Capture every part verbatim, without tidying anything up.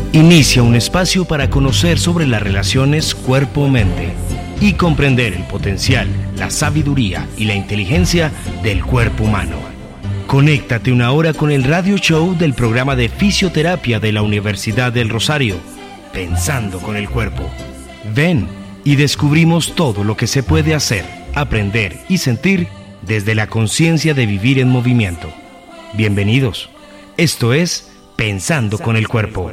Inicia un espacio para conocer sobre las relaciones cuerpo-mente y comprender el potencial, la sabiduría y la inteligencia del cuerpo humano. Conéctate una hora con el radio show del programa de fisioterapia de la Universidad del Rosario, Pensando con el Cuerpo. Ven y descubrimos todo lo que se puede hacer, aprender y sentir desde la conciencia de vivir en movimiento. Bienvenidos. Esto es Pensando con el Cuerpo.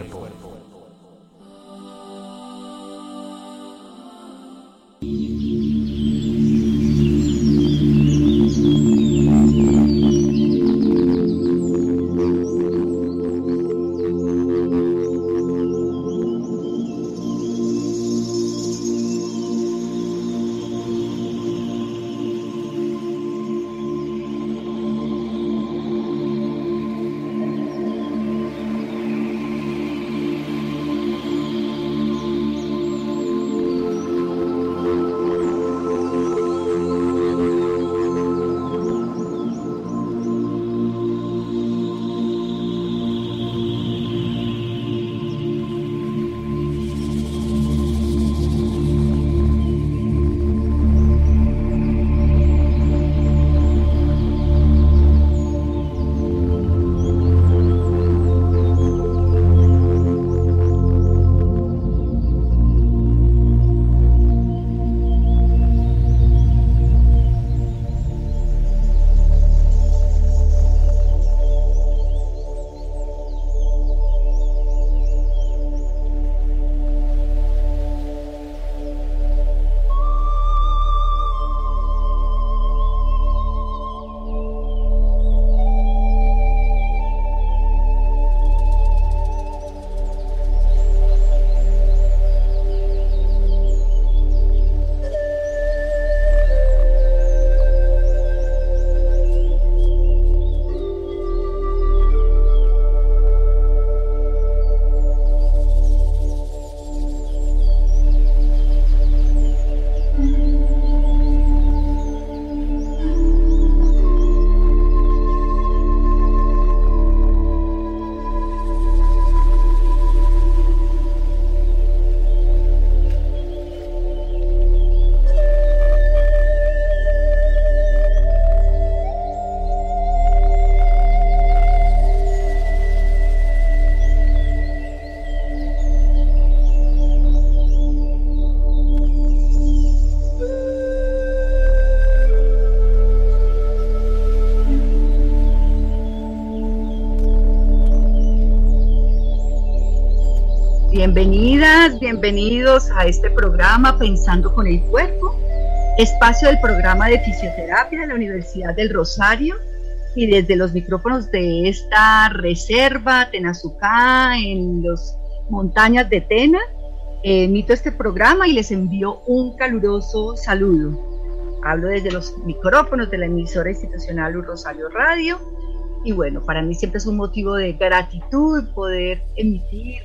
Bienvenidas, bienvenidos a este programa Pensando con el Cuerpo, espacio del programa de fisioterapia de la Universidad del Rosario, y desde los micrófonos de esta reserva Tenazucá en las montañas de Tena, eh, emito este programa y les envío un caluroso saludo. Hablo desde los micrófonos de la emisora institucional Rosario Radio, y bueno, para mí siempre es un motivo de gratitud poder emitir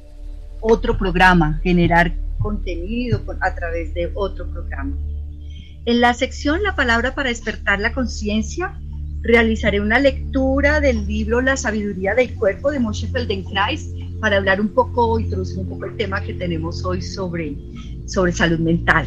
otro programa, generar contenido a través de otro programa. En la sección La Palabra para Despertar la Conciencia, realizaré una lectura del libro La Sabiduría del Cuerpo de Moshe Feldenkrais para hablar un poco, introducir un poco el tema que tenemos hoy sobre, sobre salud mental.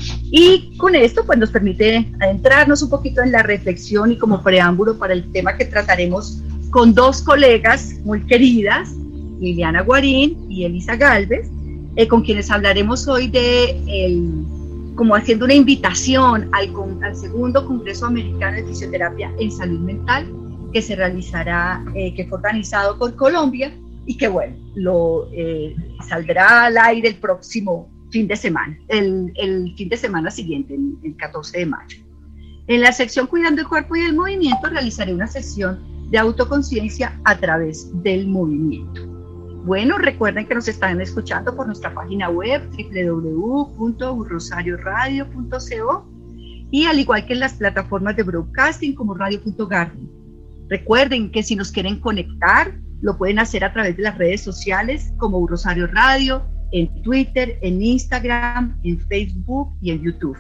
Y con esto pues nos permite adentrarnos un poquito en la reflexión y como preámbulo para el tema que trataremos con dos colegas muy queridas, Liliana Guarín y Elisa Galvez, eh, con quienes hablaremos hoy de, el, como haciendo una invitación al, al segundo Congreso Americano de Fisioterapia en Salud Mental, que se realizará, eh, que fue organizado por Colombia y que bueno, lo, eh, saldrá al aire el próximo fin de semana, el, el fin de semana siguiente, el, el catorce de mayo. En la sección Cuidando el Cuerpo y el Movimiento realizaré una sesión de autoconciencia a través del movimiento. Bueno, recuerden que nos están escuchando por nuestra página web doble u doble u doble u punto rosario radio punto co y al igual que en las plataformas de broadcasting como radio punto garden. Recuerden que si nos quieren conectar, lo pueden hacer a través de las redes sociales como Rosario Radio, en Twitter, en Instagram, en Facebook y en YouTube.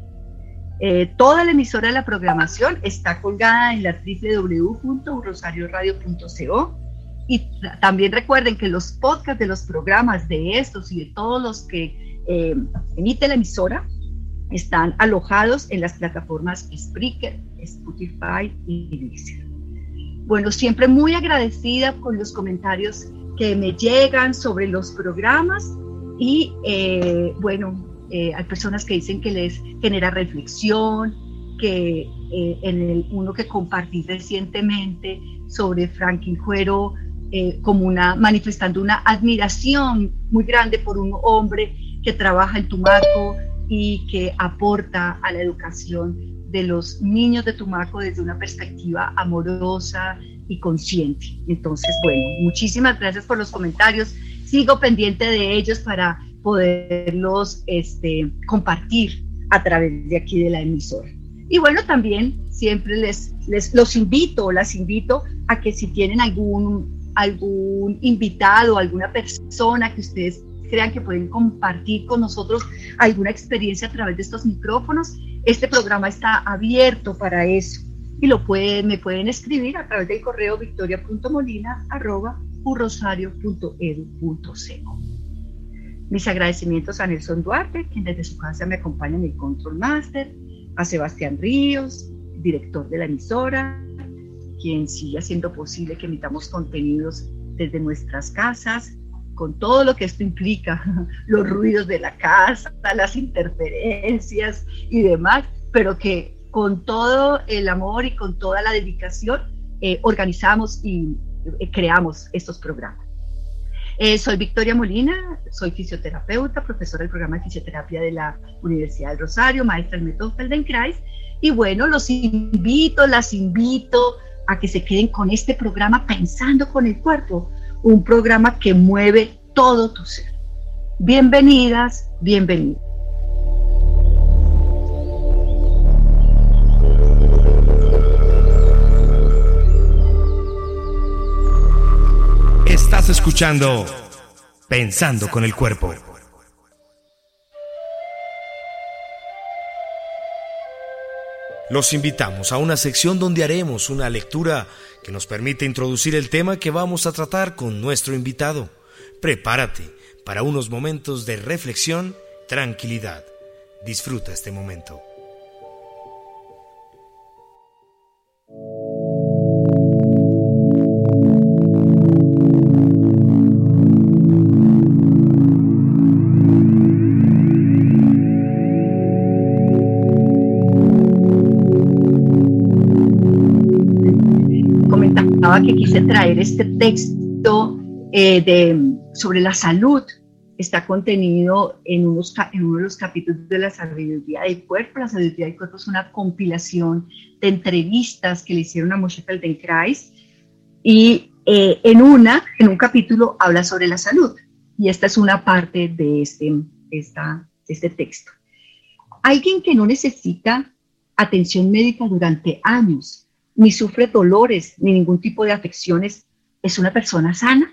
Eh, toda la emisora de la programación está colgada en la doble u doble u doble u punto rosario radio punto co Y también recuerden que los podcasts de los programas de estos y de todos los que eh, emite la emisora están alojados en las plataformas Spreaker, Spotify y Deezer. Bueno, siempre muy agradecida con los comentarios que me llegan sobre los programas y eh, bueno, eh, hay personas que dicen que les genera reflexión, que eh, en el uno que compartí recientemente sobre Franklin Cuero, eh, como una, manifestando una admiración muy grande por un hombre que trabaja en Tumaco y que aporta a la educación de los niños de Tumaco desde una perspectiva amorosa y consciente. Entonces, bueno, muchísimas gracias por los comentarios. Sigo pendiente de ellos para poderlos este, compartir a través de aquí de la emisora. Y bueno, también siempre les, les los invito, las invito a que si tienen algún, algún invitado, alguna persona que ustedes crean que pueden compartir con nosotros alguna experiencia a través de estos micrófonos, este programa está abierto para eso. Y lo pueden, me pueden escribir a través del correo victoria punto molina arroba u rosario punto edu punto co. Mis agradecimientos a Nelson Duarte, quien desde su casa me acompaña en el Control Master, a Sebastián Ríos, director de la emisora, quien sigue haciendo posible que emitamos contenidos desde nuestras casas, con todo lo que esto implica, los ruidos de la casa, las interferencias y demás, pero que con todo el amor y con toda la dedicación eh, organizamos y eh, creamos estos programas. Eh, soy Victoria Molina, soy fisioterapeuta, profesora del programa de fisioterapia de la Universidad del Rosario, maestra del método Feldenkrais, y bueno, los invito, las invito a que se queden con este programa Pensando con el Cuerpo, un programa que mueve todo tu ser. Bienvenidas, bienvenidos. Estás escuchando Pensando con el Cuerpo. Los invitamos a una sección donde haremos una lectura que nos permite introducir el tema que vamos a tratar con nuestro invitado. Prepárate para unos momentos de reflexión, tranquilidad. Disfruta este momento. Que quise traer este texto eh, de, sobre la salud. Está contenido en, unos, en uno de los capítulos de la sabiduría del cuerpo. La sabiduría del cuerpo es una compilación de entrevistas que le hicieron a Moshe Feldenkrais y eh, en, una, en un capítulo habla sobre la salud y esta es una parte de este, esta, de este texto. Alguien que no necesita atención médica durante años, ni sufre dolores, ni ningún tipo de afecciones, ¿es una persona sana?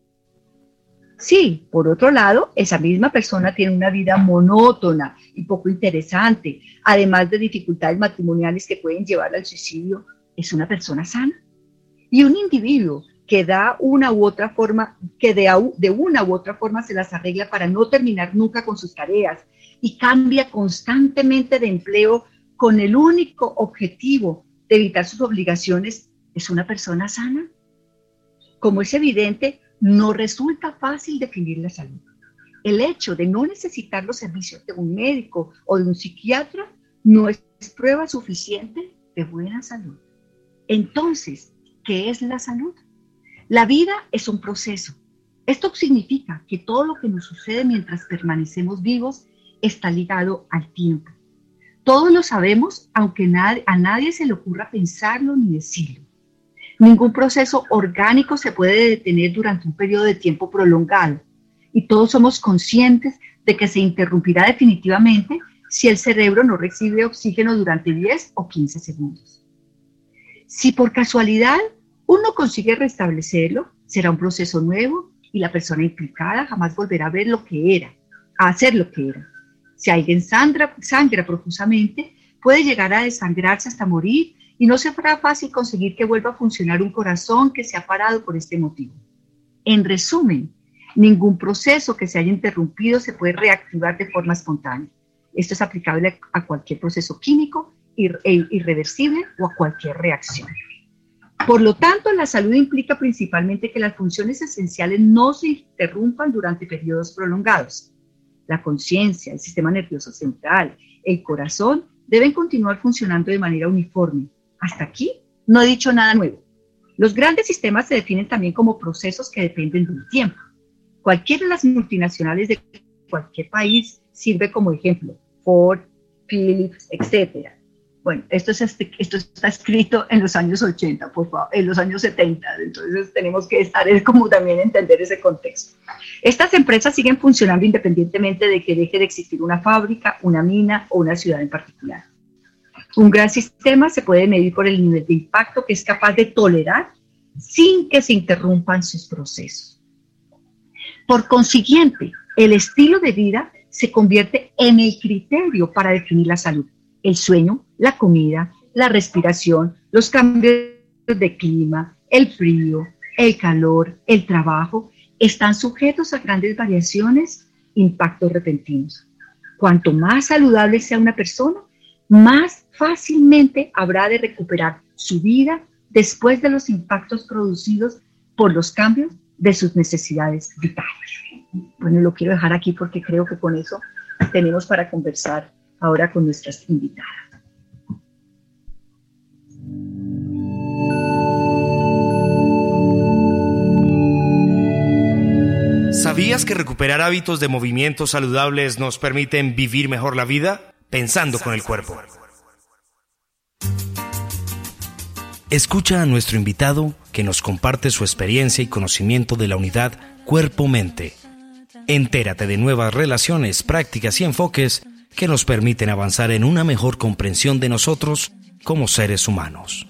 Sí, por otro lado, esa misma persona tiene una vida monótona y poco interesante, además de dificultades matrimoniales que pueden llevar al suicidio, ¿es una persona sana? Y un individuo que da una u otra forma, que de, de una u otra forma se las arregla para no terminar nunca con sus tareas y cambia constantemente de empleo con el único objetivo de evitar sus obligaciones, ¿es una persona sana? Como es evidente, no resulta fácil definir la salud. El hecho de no necesitar los servicios de un médico o de un psiquiatra no es prueba suficiente de buena salud. Entonces, ¿qué es la salud? La vida es un proceso. Esto significa que todo lo que nos sucede mientras permanecemos vivos está ligado al tiempo. Todos lo sabemos, aunque nadie, a nadie se le ocurra pensarlo ni decirlo. Ningún proceso orgánico se puede detener durante un periodo de tiempo prolongado y todos somos conscientes de que se interrumpirá definitivamente si el cerebro no recibe oxígeno durante diez o quince segundos. Si por casualidad uno consigue restablecerlo, será un proceso nuevo y la persona implicada jamás volverá a ver lo que era, a hacer lo que era. Si alguien sangra, sangra profusamente, puede llegar a desangrarse hasta morir y no será fácil conseguir que vuelva a funcionar un corazón que se ha parado por este motivo. En resumen, ningún proceso que se haya interrumpido se puede reactivar de forma espontánea. Esto es aplicable a cualquier proceso químico e irreversible o a cualquier reacción. Por lo tanto, la salud implica principalmente que las funciones esenciales no se interrumpan durante periodos prolongados. La conciencia, el sistema nervioso central, el corazón deben continuar funcionando de manera uniforme. Hasta aquí no he dicho nada nuevo. Los grandes sistemas se definen también como procesos que dependen del tiempo. Cualquiera de las multinacionales de cualquier país sirve como ejemplo. Ford, Philips, etcétera. Bueno, esto, es, esto está escrito en los años ochenta, por favor, en los años setenta, entonces tenemos que estar, es como también entender ese contexto. Estas empresas siguen funcionando independientemente de que deje de existir una fábrica, una mina o una ciudad en particular. Un gran sistema se puede medir por el nivel de impacto que es capaz de tolerar sin que se interrumpan sus procesos. Por consiguiente, el estilo de vida se convierte en el criterio para definir la salud. El sueño, la comida, la respiración, los cambios de clima, el frío, el calor, el trabajo, están sujetos a grandes variaciones, impactos repentinos. Cuanto más saludable sea una persona, más fácilmente habrá de recuperar su vida después de los impactos producidos por los cambios de sus necesidades vitales. Bueno, lo quiero dejar aquí porque creo que con eso tenemos para conversar ahora con nuestras invitadas. ¿Sabías que recuperar hábitos de movimientos saludables nos permiten vivir mejor la vida? Pensando con el cuerpo. Escucha a nuestro invitado que nos comparte su experiencia y conocimiento de la unidad cuerpo-mente. Entérate de nuevas relaciones, prácticas y enfoques que nos permiten avanzar en una mejor comprensión de nosotros como seres humanos.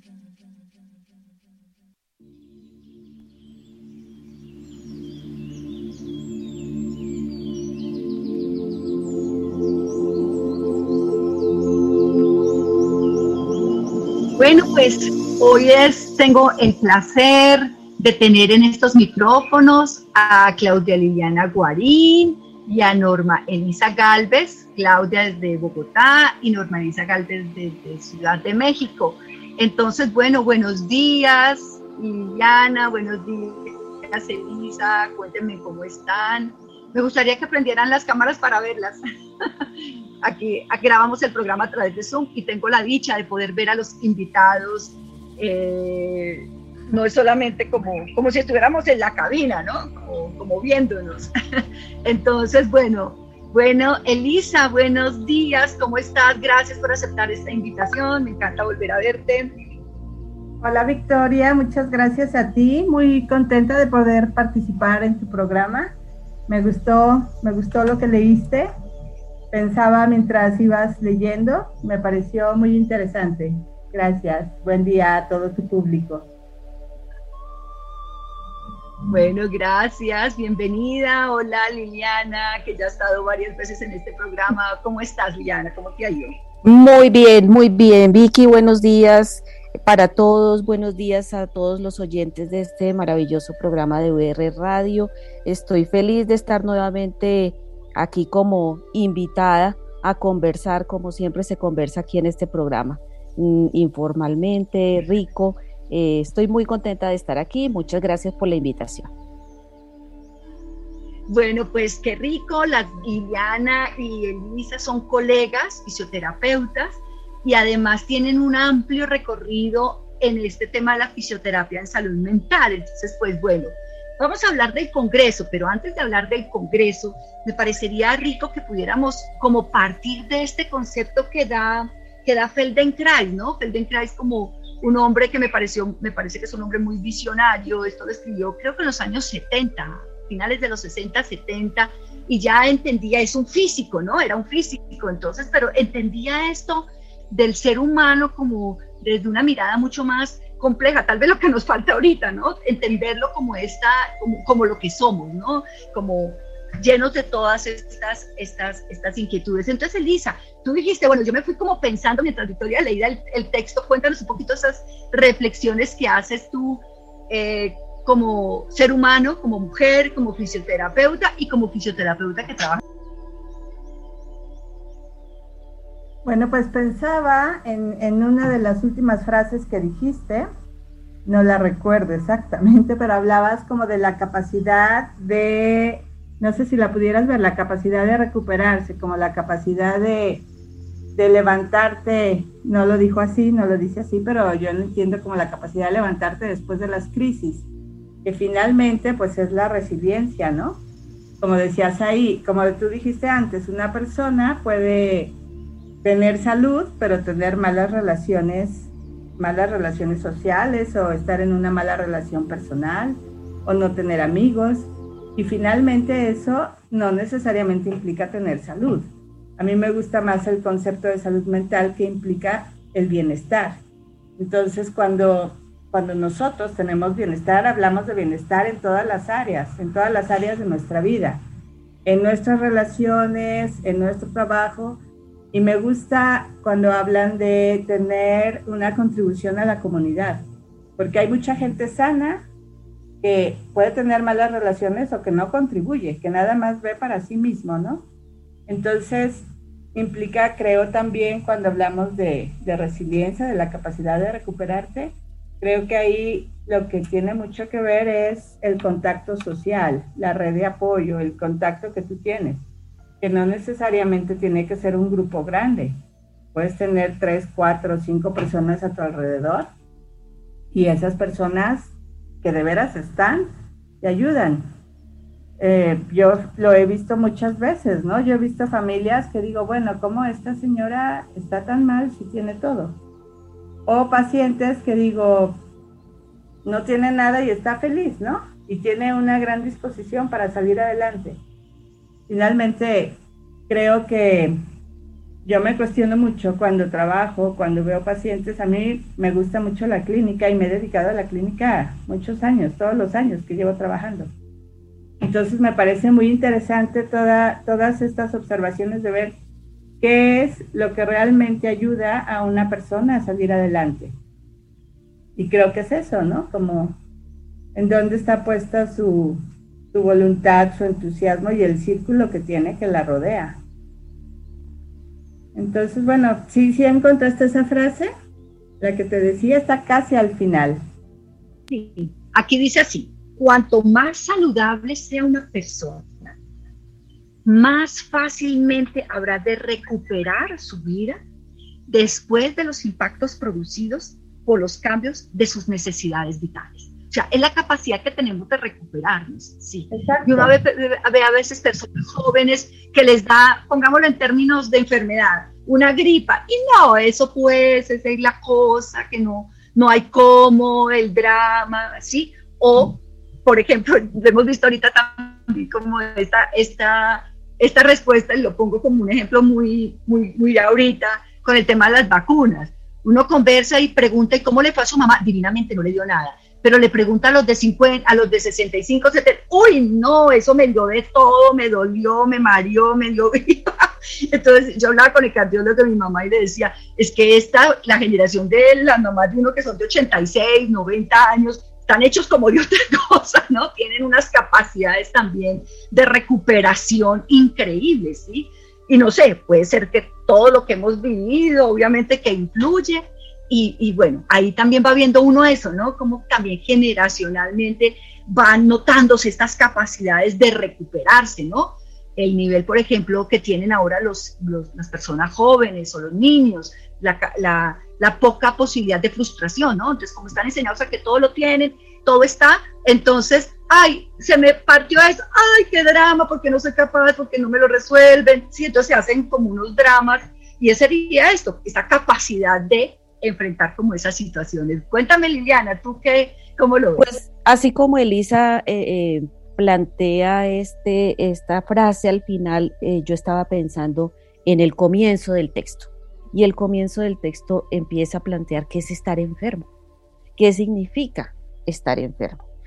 Bueno, pues hoy es, tengo el placer de tener en estos micrófonos a Claudia Liliana Guarín y a Norma Elisa Galvez, Claudia desde Bogotá y Norma Elisa Galvez desde Ciudad de México. Entonces, bueno, buenos días, Liliana, buenos días, Elisa, cuéntenme cómo están. Me gustaría que prendieran las cámaras para verlas. Aquí, aquí grabamos el programa a través de Zoom y tengo la dicha de poder ver a los invitados, eh, no es solamente como, como si estuviéramos en la cabina, ¿no? Como, como viéndonos. Entonces, bueno, bueno, Elisa, buenos días, ¿cómo estás? Gracias por aceptar esta invitación, me encanta volver a verte. Hola Victoria, muchas gracias a ti, muy contenta de poder participar en tu programa. Me gustó, me gustó lo que leíste. Pensaba mientras ibas leyendo, me pareció muy interesante. Gracias. Buen día a todo tu público. Bueno, gracias. Bienvenida. Hola, Liliana, que ya ha estado varias veces en este programa. ¿Cómo estás, Liliana? ¿Cómo te ha ido? Muy bien, muy bien. Vicky, buenos días para todos. Buenos días a todos los oyentes de este maravilloso programa de U R Radio. Estoy feliz de estar nuevamente aquí como invitada a conversar, como siempre se conversa aquí en este programa, informalmente, rico. Eh, estoy muy contenta de estar aquí, muchas gracias por la invitación. Bueno, pues qué rico, las Liliana y Elisa son colegas, fisioterapeutas, y además tienen un amplio recorrido en este tema de la fisioterapia en salud mental. Entonces, pues bueno, vamos a hablar del Congreso, pero antes de hablar del Congreso, me parecería rico que pudiéramos como partir de este concepto que da, que da Feldenkrais, ¿no? Feldenkrais como un hombre que me pareció, me parece que es un hombre muy visionario. Esto lo escribió creo que en los años setenta, finales de los sesenta, setenta, y ya entendía, es un físico, ¿no? Era un físico, entonces, pero entendía esto del ser humano como desde una mirada mucho más compleja, tal vez lo que nos falta ahorita, ¿no? Entenderlo como esta, como, como lo que somos, ¿no? Como llenos de todas estas, estas, estas inquietudes. Entonces, Elisa, tú dijiste, bueno, yo me fui como pensando mientras Victoria leía el, el texto, cuéntanos un poquito esas reflexiones que haces tú eh, como ser humano, como mujer, como fisioterapeuta y como fisioterapeuta que trabaja. Bueno, pues pensaba en, en una de las últimas frases que dijiste, no la recuerdo exactamente, pero hablabas como de la capacidad de, no sé si la pudieras ver, la capacidad de recuperarse, como la capacidad de, de levantarte, no lo dijo así, no lo dice así, pero yo lo entiendo como la capacidad de levantarte después de las crisis, que finalmente pues es la resiliencia, ¿no? Como decías ahí, como tú dijiste antes, una persona puede tener salud, pero tener malas relaciones, malas relaciones sociales, o estar en una mala relación personal, o no tener amigos, y finalmente eso no necesariamente implica tener salud. A mí me gusta más el concepto de salud mental, que implica el bienestar. Entonces, cuando, cuando nosotros tenemos bienestar, hablamos de bienestar en todas las áreas, en todas las áreas de nuestra vida, en nuestras relaciones, en nuestro trabajo. Y me gusta cuando hablan de tener una contribución a la comunidad, porque hay mucha gente sana que puede tener malas relaciones o que no contribuye, que nada más ve para sí mismo, ¿no? Entonces, implica, creo también, cuando hablamos de, de resiliencia, de la capacidad de recuperarte, creo que ahí lo que tiene mucho que ver es el contacto social, la red de apoyo, el contacto que tú tienes, que no necesariamente tiene que ser un grupo grande. Puedes tener tres, cuatro, cinco personas a tu alrededor, y esas personas que de veras están, te ayudan. Eh, yo lo he visto muchas veces, ¿no? Yo he visto familias que digo, bueno, ¿cómo esta señora está tan mal si tiene todo? O pacientes que digo, no tiene nada y está feliz, ¿no? Y tiene una gran disposición para salir adelante. Finalmente, creo que yo me cuestiono mucho cuando trabajo, cuando veo pacientes. A mí me gusta mucho la clínica y me he dedicado a la clínica muchos años, todos los años que llevo trabajando. Entonces me parece muy interesante toda, todas estas observaciones de ver qué es lo que realmente ayuda a una persona a salir adelante. Y creo que es eso, ¿no? Como en dónde está puesta su, su voluntad, su entusiasmo y el círculo que tiene que la rodea. Entonces, bueno, sí, sí encontraste esa frase, la que te decía, está casi al final. Sí, aquí dice así: cuanto más saludable sea una persona, más fácilmente habrá de recuperar su vida después de los impactos producidos por los cambios de sus necesidades vitales. O sea, es la capacidad que tenemos de recuperarnos, sí. Exacto. Y uno ve, ve a veces personas jóvenes que les da, pongámoslo en términos de enfermedad, una gripa, y no, eso pues, esa es la cosa, que no, no hay cómo, el drama, ¿sí? O, por ejemplo, lo hemos visto ahorita también como esta, esta, esta respuesta, y lo pongo como un ejemplo muy, muy, muy ahorita, con el tema de las vacunas. Uno conversa y pregunta, ¿y cómo le fue a su mamá? Divinamente no le dio nada. Pero le pregunta a los de cincuenta, a los de sesenta y cinco, setenta, uy, no, eso me dio de todo, me dolió, me mareó, me dio gripa. Entonces yo hablaba con el cardiólogo de mi mamá y le decía, es que esta, la generación de las mamás de uno que son de ochenta y seis, noventa años, están hechos como de otra cosa, ¿no? Tienen unas capacidades también de recuperación increíbles, ¿sí? Y no sé, puede ser que todo lo que hemos vivido, obviamente que influye. Y, y bueno, ahí también va viendo uno eso, ¿no? Como también generacionalmente van notándose estas capacidades de recuperarse, ¿no? El nivel, por ejemplo, que tienen ahora los, los, las personas jóvenes o los niños, la, la, la poca posibilidad de frustración, ¿no? Entonces, como están enseñados a que todo lo tienen, todo está, entonces, ay, se me partió eso, ay, qué drama, porque no soy capaz, porque no me lo resuelven, sí, entonces se hacen como unos dramas, y ese sería esto, esa capacidad de enfrentar como esas situaciones. Cuéntame, Liliana, ¿tú qué, cómo lo ves? Pues así como Elisa eh, eh, plantea este, esta frase al final, eh, yo estaba pensando en el comienzo del texto, y el comienzo del texto empieza a plantear qué es estar enfermo, qué significa estar enfermo.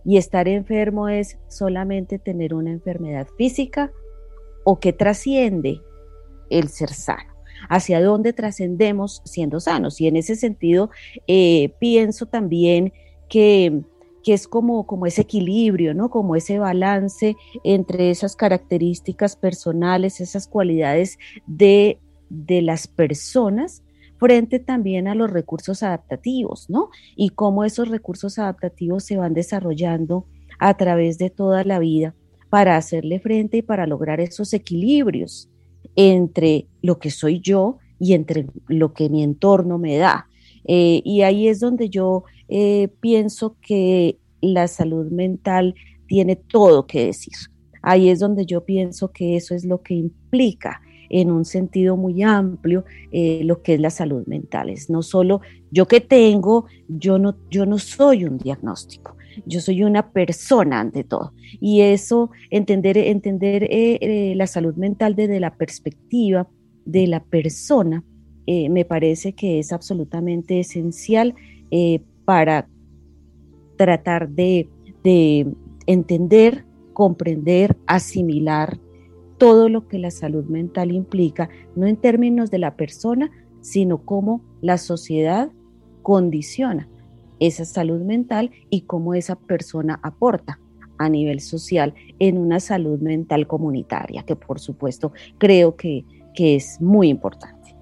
Y estar enfermo es solamente tener una enfermedad física o que trasciende el ser sano. ¿Hacia dónde trascendemos siendo sanos? Y en ese sentido eh, pienso también que, que es como, como ese equilibrio, ¿no? Como ese balance entre esas características personales, esas cualidades de, de las personas, frente también a los recursos adaptativos, ¿no? Y cómo esos recursos adaptativos se van desarrollando a través de toda la vida para hacerle frente y para lograr esos equilibrios entre lo que soy yo y entre lo que mi entorno me da. Eh, y ahí es donde yo eh, pienso que la salud mental tiene todo que decir. Ahí es donde yo pienso que eso es lo que implica en un sentido muy amplio eh, lo que es la salud mental. Es no solo yo que tengo, yo no, yo no soy un diagnóstico, yo soy una persona ante todo. Y eso, entender, entender eh, eh, la salud mental desde la perspectiva de la persona, eh, me parece que es absolutamente esencial eh, para tratar de, de entender, comprender, asimilar todo lo que la salud mental implica, no en términos de la persona, sino cómo la sociedad condiciona esa salud mental y cómo esa persona aporta a nivel social en una salud mental comunitaria, que por supuesto creo que, que es muy importante.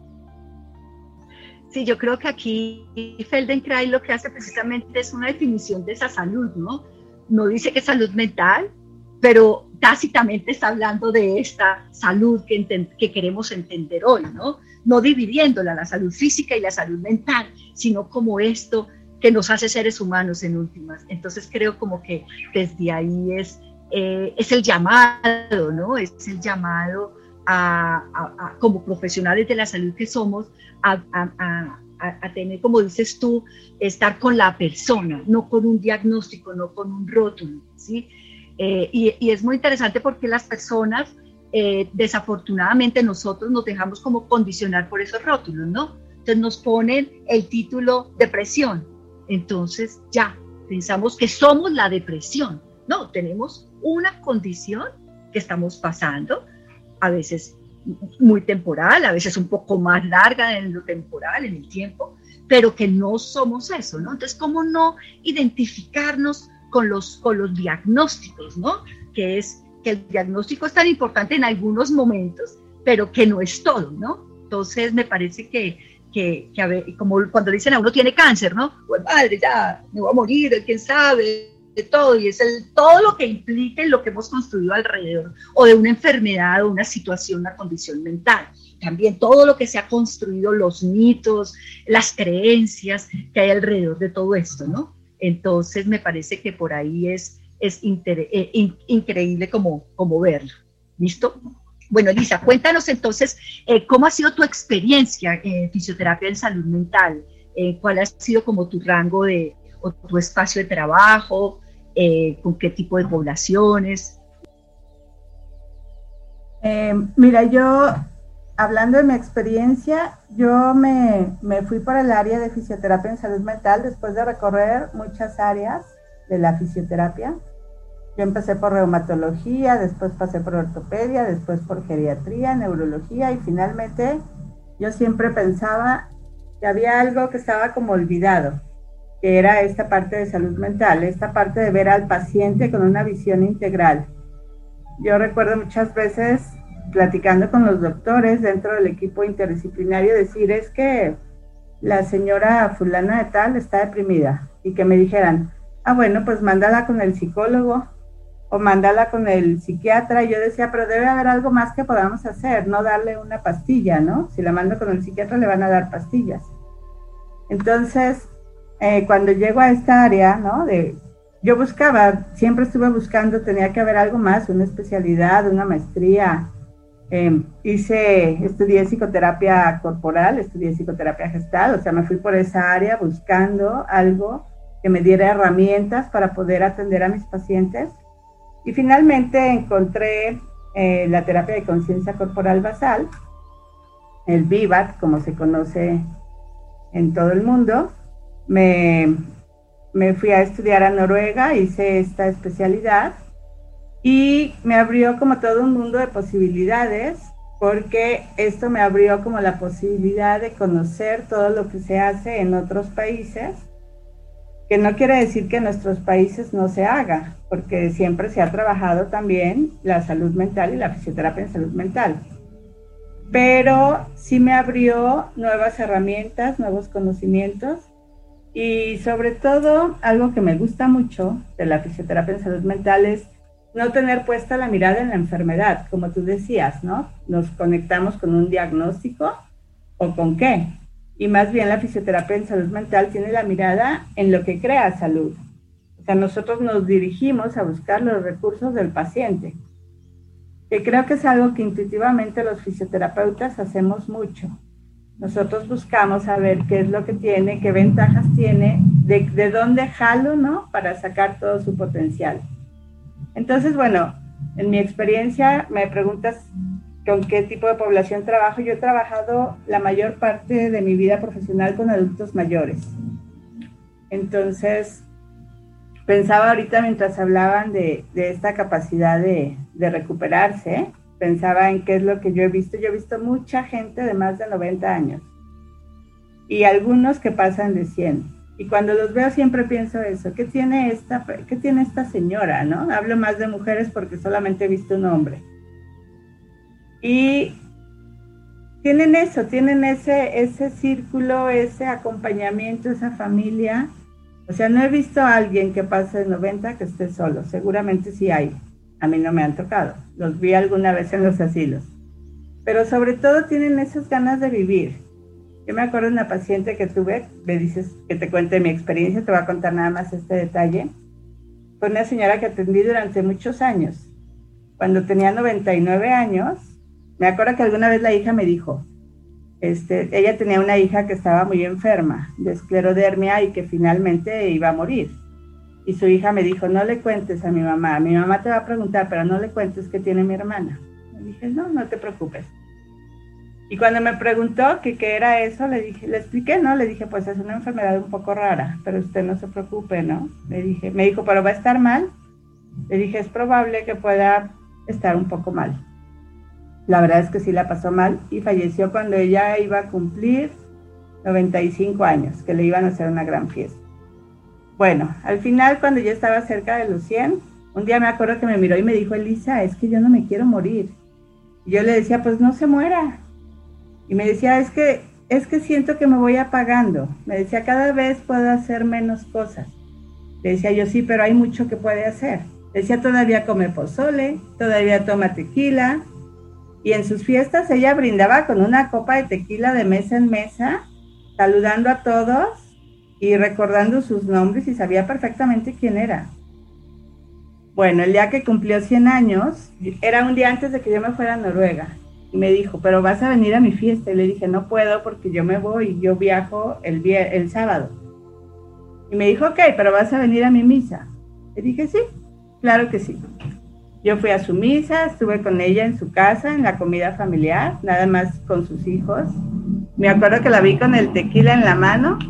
Sí, yo creo que aquí Feldenkrais lo que hace precisamente es una definición de esa salud, ¿no? No dice que es salud mental, pero tácitamente está hablando de esta salud que, ent- que queremos entender hoy, ¿no? No dividiéndola, la salud física y la salud mental, sino como esto que nos hace seres humanos en últimas. Entonces creo como que desde ahí es, eh, es el llamado, ¿no? Es el llamado a, a, a como profesionales de la salud que somos, a, a, a, a tener, como dices tú, estar con la persona, no con un diagnóstico, no con un rótulo, ¿sí? Eh, y, y es muy interesante porque las personas, eh, desafortunadamente nosotros nos dejamos como condicionar por esos rótulos, ¿no? Entonces nos ponen el título depresión, entonces ya, pensamos que somos la depresión. No, tenemos una condición que estamos pasando, a veces muy temporal, a veces un poco más larga en lo temporal, en el tiempo, pero que no somos eso, ¿no? Entonces, ¿cómo no identificarnos con los, con los diagnósticos, ¿no? Que es que el diagnóstico es tan importante en algunos momentos, pero que no es todo, ¿no? Entonces me parece que, que, que a ver, como cuando dicen a uno tiene cáncer, ¿no? Pues madre, ya, me voy a morir, quién sabe, de todo, y es el, todo lo que implica en lo que hemos construido alrededor, o de una enfermedad, o una situación, una condición mental. También todo lo que se ha construido, los mitos, las creencias que hay alrededor de todo esto, ¿no? Entonces me parece que por ahí es, es inter, eh, in, increíble como, como verlo. ¿Listo? Bueno, Elisa, cuéntanos entonces eh, cómo ha sido tu experiencia en fisioterapia en salud mental, eh, cuál ha sido como tu rango de, o tu espacio de trabajo, eh, con qué tipo de poblaciones. Eh, mira, yo, hablando de mi experiencia, yo me, me fui por el área de fisioterapia en salud mental después de recorrer muchas áreas de la fisioterapia. Yo empecé por reumatología, después pasé por ortopedia, después por geriatría, neurología, y finalmente yo siempre pensaba que había algo que estaba como olvidado, que era esta parte de salud mental, esta parte de ver al paciente con una visión integral. Yo recuerdo muchas veces platicando con los doctores dentro del equipo interdisciplinario decir, es que la señora fulana de tal está deprimida, y que me dijeran, ah bueno, pues mándala con el psicólogo o mándala con el psiquiatra. Y yo decía, pero debe haber algo más que podamos hacer, no darle una pastilla, ¿no? Si la mando con el psiquiatra le van a dar pastillas. Entonces, eh, cuando llego a esta área, ¿no? De, yo buscaba, siempre estuve buscando, tenía que haber algo más, una especialidad, una maestría. Eh, hice, estudié psicoterapia corporal, estudié psicoterapia gestal, o sea, me fui por esa área buscando algo que me diera herramientas para poder atender a mis pacientes. Y finalmente encontré eh, la terapia de conciencia corporal basal, el V I V A T, como se conoce en todo el mundo. Me, me fui a estudiar a Noruega, hice esta especialidad y me abrió como todo un mundo de posibilidades, porque esto me abrió como la posibilidad de conocer todo lo que se hace en otros países, que no quiere decir que en nuestros países no se haga, porque siempre se ha trabajado también la salud mental y la fisioterapia en salud mental. Pero sí me abrió nuevas herramientas, nuevos conocimientos, y sobre todo algo que me gusta mucho de la fisioterapia en salud mental es no tener puesta la mirada en la enfermedad, como tú decías, ¿no? Nos conectamos con un diagnóstico o con qué. Y más bien la fisioterapia en salud mental tiene la mirada en lo que crea salud. O sea, nosotros nos dirigimos a buscar los recursos del paciente, que creo que es algo que intuitivamente los fisioterapeutas hacemos mucho. Nosotros buscamos saber qué es lo que tiene, qué ventajas tiene, de, de dónde jalo, ¿no? Para sacar todo su potencial. Entonces, bueno, en mi experiencia me preguntas con qué tipo de población trabajo. Yo he trabajado la mayor parte de mi vida profesional con adultos mayores. Entonces, pensaba ahorita mientras hablaban de, de esta capacidad de, de recuperarse, ¿eh? Pensaba en qué es lo que yo he visto. Yo he visto mucha gente de más de noventa años y algunos que pasan de cien. Y cuando los veo siempre pienso eso, ¿qué tiene esta, qué tiene esta señora, no? Hablo más de mujeres porque solamente he visto un hombre. Y tienen eso, tienen ese, ese círculo, ese acompañamiento, esa familia. O sea, no he visto a alguien que pase de noventa que esté solo. Seguramente sí hay. A mí no me han tocado. Los vi alguna vez en los asilos. Pero sobre todo tienen esas ganas de vivir. Yo me acuerdo de una paciente que tuve, me dices que te cuente mi experiencia, te voy a contar nada más este detalle. Fue una señora que atendí durante muchos años. Cuando tenía noventa y nueve años, me acuerdo que alguna vez la hija me dijo, este, ella tenía una hija que estaba muy enferma de esclerodermia y que finalmente iba a morir. Y su hija me dijo, no le cuentes a mi mamá, mi mamá te va a preguntar, pero no le cuentes qué tiene mi hermana. Le dije, no, no te preocupes. Y cuando me preguntó que qué era eso, le dije, le expliqué, ¿no? Le dije, pues es una enfermedad un poco rara, pero usted no se preocupe, ¿no? Le dije, me dijo, ¿pero va a estar mal? Le dije, es probable que pueda estar un poco mal. La verdad es que sí la pasó mal y falleció cuando ella iba a cumplir noventa y cinco años, que le iban a hacer una gran fiesta. Bueno, al final, cuando ya estaba cerca de los cien, un día me acuerdo que me miró y me dijo, Elisa, es que yo no me quiero morir. Y yo le decía, pues no se muera. Y me decía, es que, es que siento que me voy apagando. Me decía, cada vez puedo hacer menos cosas. Le decía yo, sí, pero hay mucho que puede hacer. Le decía, todavía come pozole, todavía toma tequila. Y en sus fiestas ella brindaba con una copa de tequila de mesa en mesa, saludando a todos y recordando sus nombres y sabía perfectamente quién era. Bueno, el día que cumplió cien años, era un día antes de que yo me fuera a Noruega. Y me dijo, pero vas a venir a mi fiesta. Y le dije, no puedo porque yo me voy, yo viajo el, vier- el sábado. Y me dijo, ok, pero vas a venir a mi misa. Le dije, sí, claro que sí. Yo fui a su misa, estuve con ella en su casa, en la comida familiar, nada más con sus hijos. Me acuerdo que la vi con el tequila en la mano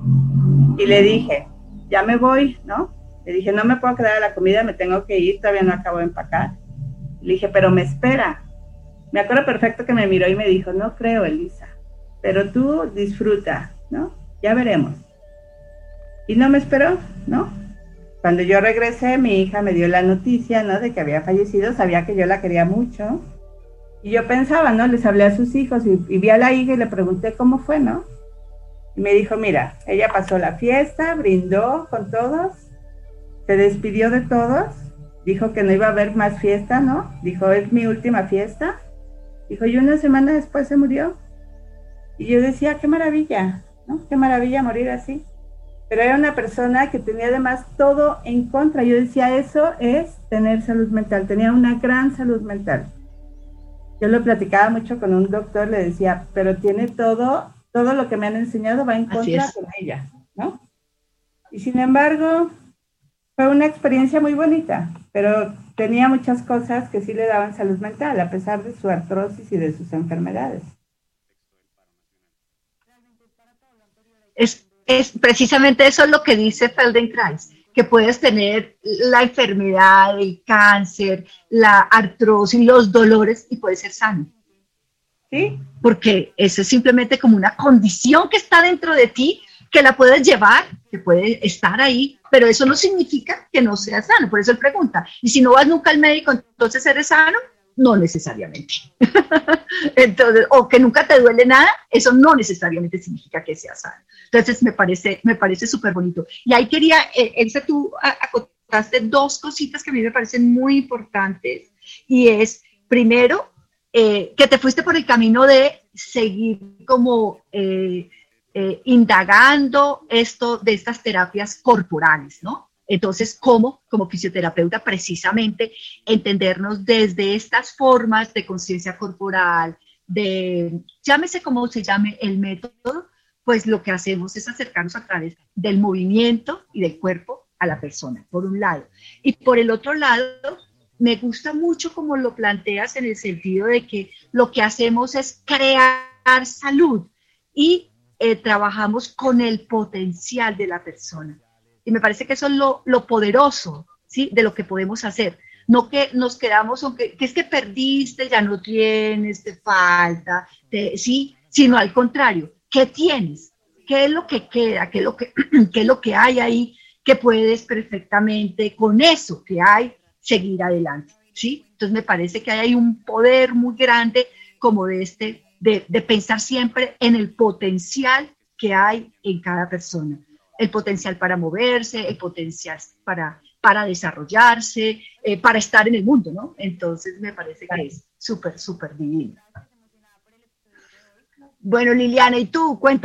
y le dije, ya me voy, ¿no? Le dije, no me puedo quedar a la comida, me tengo que ir, todavía no acabo de empacar. Le dije, pero me espera. Me acuerdo perfecto que me miró y me dijo, no creo, Elisa, pero tú disfruta, ¿no? Ya veremos. Y no me esperó, ¿no? Cuando yo regresé, mi hija me dio la noticia, ¿no? De que había fallecido, sabía que yo la quería mucho. Y yo pensaba, ¿no? Les hablé a sus hijos y, y vi a la hija y le pregunté cómo fue, ¿no? Y me dijo, mira, ella pasó la fiesta, brindó con todos, se despidió de todos, dijo que no iba a haber más fiesta, ¿no? Dijo, es mi última fiesta. Dijo, y una semana después se murió. Y yo decía, qué maravilla, ¿no? Qué maravilla morir así. Pero era una persona que tenía además todo en contra. Yo decía, eso es tener salud mental. Tenía una gran salud mental. Yo lo platicaba mucho con un doctor, le decía, pero tiene todo, todo lo que me han enseñado va en contra con ella, ¿no? Y sin embargo, fue una experiencia muy bonita, pero tenía muchas cosas que sí le daban salud mental, a pesar de su artrosis y de sus enfermedades. Es, es precisamente eso es lo que dice Feldenkrais, que puedes tener la enfermedad, el cáncer, la artrosis, los dolores y puedes ser sano. ¿Sí? Porque eso es simplemente como una condición que está dentro de ti, que la puedes llevar, que puede estar ahí, pero eso no significa que no seas sano. Por eso él pregunta, ¿y si no vas nunca al médico, entonces eres sano? No necesariamente. Entonces, o que nunca te duele nada, eso no necesariamente significa que seas sano. Entonces me parece, me parece súper bonito. Y ahí quería, eh, Elsa, tú acotaste dos cositas que a mí me parecen muy importantes, y es, primero, eh, que te fuiste por el camino de seguir como eh, eh, indagando esto de estas terapias corporales, ¿no? Entonces, ¿cómo, como fisioterapeuta, precisamente entendernos desde estas formas de conciencia corporal, de, llámese como se llame el método, pues lo que hacemos es acercarnos a través del movimiento y del cuerpo a la persona, por un lado. Y por el otro lado, me gusta mucho como lo planteas en el sentido de que lo que hacemos es crear salud y eh, trabajamos con el potencial de la persona. Y me parece que eso es lo, lo poderoso, ¿sí?, de lo que podemos hacer. No que nos quedamos, aunque, que es que perdiste, ya no tienes, te falta, te, ¿sí? Sino al contrario, ¿qué tienes? ¿Qué es lo que queda? ¿Qué es lo que, qué es lo que hay ahí que puedes perfectamente con eso que hay seguir adelante? ¿Sí? Entonces me parece que hay un poder muy grande como de este, de, de pensar siempre en el potencial que hay en cada persona. El potencial para moverse, el potencial para, para desarrollarse, eh, para estar en el mundo, ¿no? Entonces me parece que es súper, súper divino. Bueno, Liliana, ¿y tú? Cuéntame.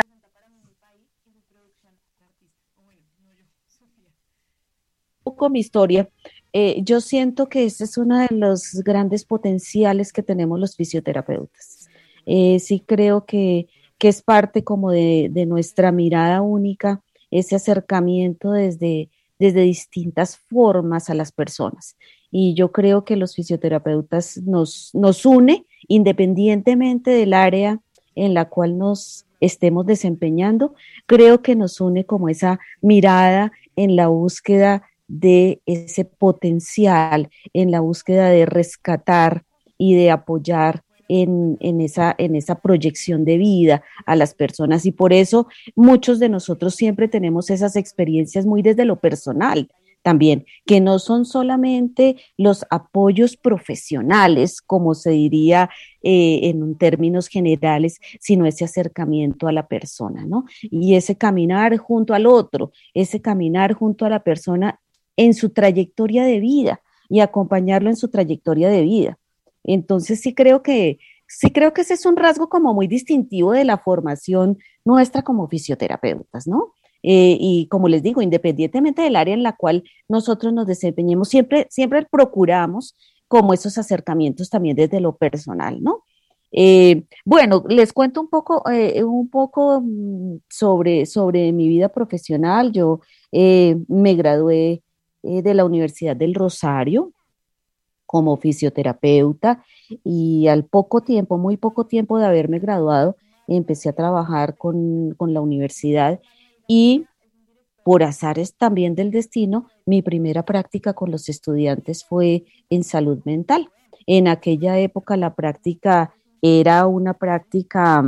Un poco mi historia. Eh, yo siento que ese es uno de los grandes potenciales que tenemos los fisioterapeutas. Eh, sí creo que, que es parte como de, de nuestra mirada única, ese acercamiento desde, desde distintas formas a las personas. Y yo creo que los fisioterapeutas nos, nos une independientemente del área en la cual nos estemos desempeñando. Creo que nos une como esa mirada en la búsqueda de ese potencial, en la búsqueda de rescatar y de apoyar En, en, esa, en esa proyección de vida a las personas, y por eso muchos de nosotros siempre tenemos esas experiencias muy desde lo personal también, que no son solamente los apoyos profesionales, como se diría eh, en términos generales, sino ese acercamiento a la persona, ¿no? Y ese caminar junto al otro, ese caminar junto a la persona en su trayectoria de vida y acompañarlo en su trayectoria de vida. Entonces sí creo que, sí creo que ese es un rasgo como muy distintivo de la formación nuestra como fisioterapeutas, ¿no? Eh, y como les digo, independientemente del área en la cual nosotros nos desempeñemos, siempre, siempre procuramos como esos acercamientos también desde lo personal, ¿no? Eh, bueno, les cuento un poco, eh, un poco sobre, sobre mi vida profesional. Yo eh, me gradué eh, de la Universidad del Rosario como fisioterapeuta, y al poco tiempo, muy poco tiempo de haberme graduado, empecé a trabajar con, con la universidad, y por azares también del destino, mi primera práctica con los estudiantes fue en salud mental. En aquella época la práctica era una práctica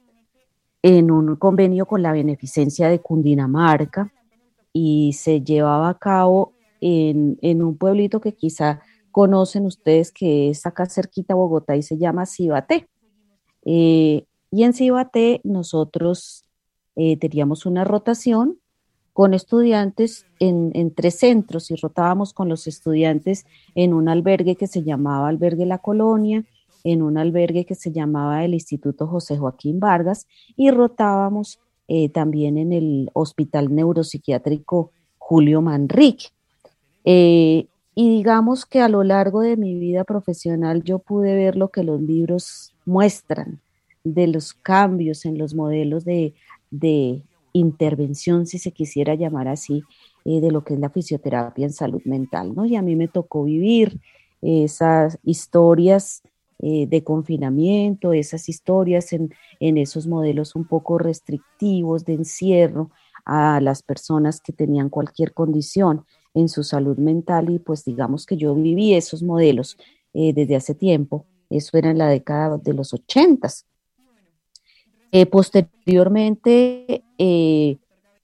en un convenio con la Beneficencia de Cundinamarca, y se llevaba a cabo en, en un pueblito que quizá conocen ustedes, que es acá cerquita a Bogotá y se llama Cibaté. Eh, y en Cibaté nosotros eh, teníamos una rotación con estudiantes en, en tres centros, y rotábamos con los estudiantes en un albergue que se llamaba Albergue La Colonia, en un albergue que se llamaba el Instituto José Joaquín Vargas, y rotábamos eh, también en el Hospital Neuropsiquiátrico Julio Manrique. Eh, Y digamos que a lo largo de mi vida profesional yo pude ver lo que los libros muestran de los cambios en los modelos de, de intervención, si se quisiera llamar así, eh, de lo que es la fisioterapia en salud mental, ¿no? Y a mí me tocó vivir esas historias eh, de confinamiento, esas historias en, en esos modelos un poco restrictivos de encierro, a las personas que tenían cualquier condición en su salud mental, y pues digamos que yo viví esos modelos eh, desde hace tiempo. Eso era en la década de los ochentas. Eh, posteriormente, eh,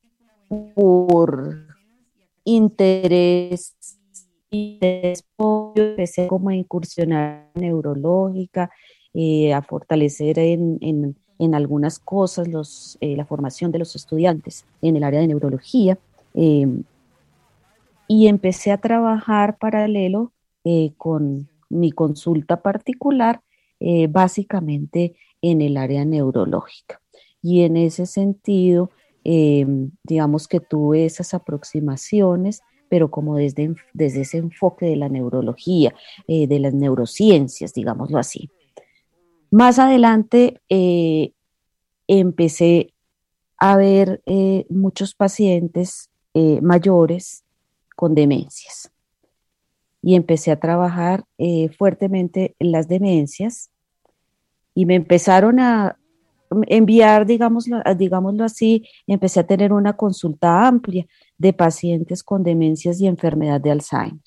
por interés, interés propio, empecé como a incursionar neurológica, eh, a fortalecer en, en, en algunas cosas los, eh, la formación de los estudiantes en el área de neurología, eh, y empecé a trabajar paralelo eh, con mi consulta particular, eh, básicamente en el área neurológica. Y en ese sentido, eh, digamos que tuve esas aproximaciones, pero como desde, desde ese enfoque de la neurología, eh, de las neurociencias, digámoslo así. Más adelante eh, empecé a ver eh, muchos pacientes eh, mayores con demencias, y empecé a trabajar eh, fuertemente en las demencias, y me empezaron a enviar, digámoslo, digámoslo así, empecé a tener una consulta amplia de pacientes con demencias y enfermedad de Alzheimer.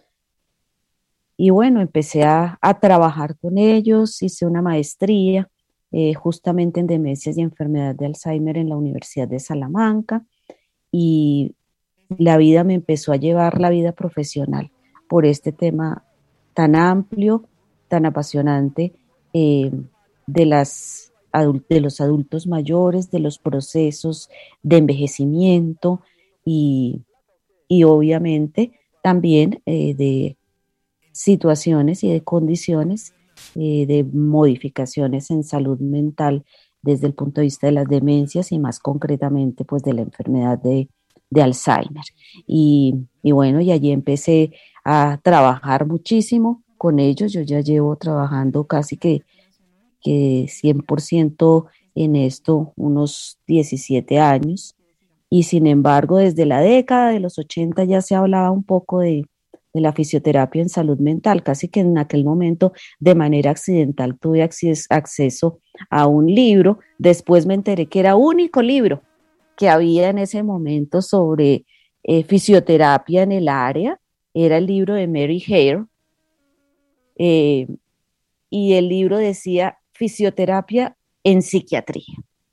Y bueno, empecé a, a trabajar con ellos, hice una maestría eh, justamente en demencias y enfermedad de Alzheimer en la Universidad de Salamanca, y la vida me empezó a llevar, la vida profesional, por este tema tan amplio, tan apasionante, eh, de, las, de los adultos mayores, de los procesos de envejecimiento, y, y obviamente también eh, de situaciones y de condiciones eh, de modificaciones en salud mental desde el punto de vista de las demencias, y más concretamente pues de la enfermedad de, de Alzheimer. Y, y bueno, y allí empecé a trabajar muchísimo con ellos. Yo ya llevo trabajando casi que, que cien por ciento en esto unos diecisiete años, y sin embargo desde la década de los ochenta ya se hablaba un poco de, de la fisioterapia en salud mental. Casi que en aquel momento de manera accidental tuve acces, acceso a un libro. Después me enteré que era el único libro que había en ese momento sobre eh, fisioterapia en el área. Era el libro de Mary Hare, eh, y el libro decía fisioterapia en psiquiatría.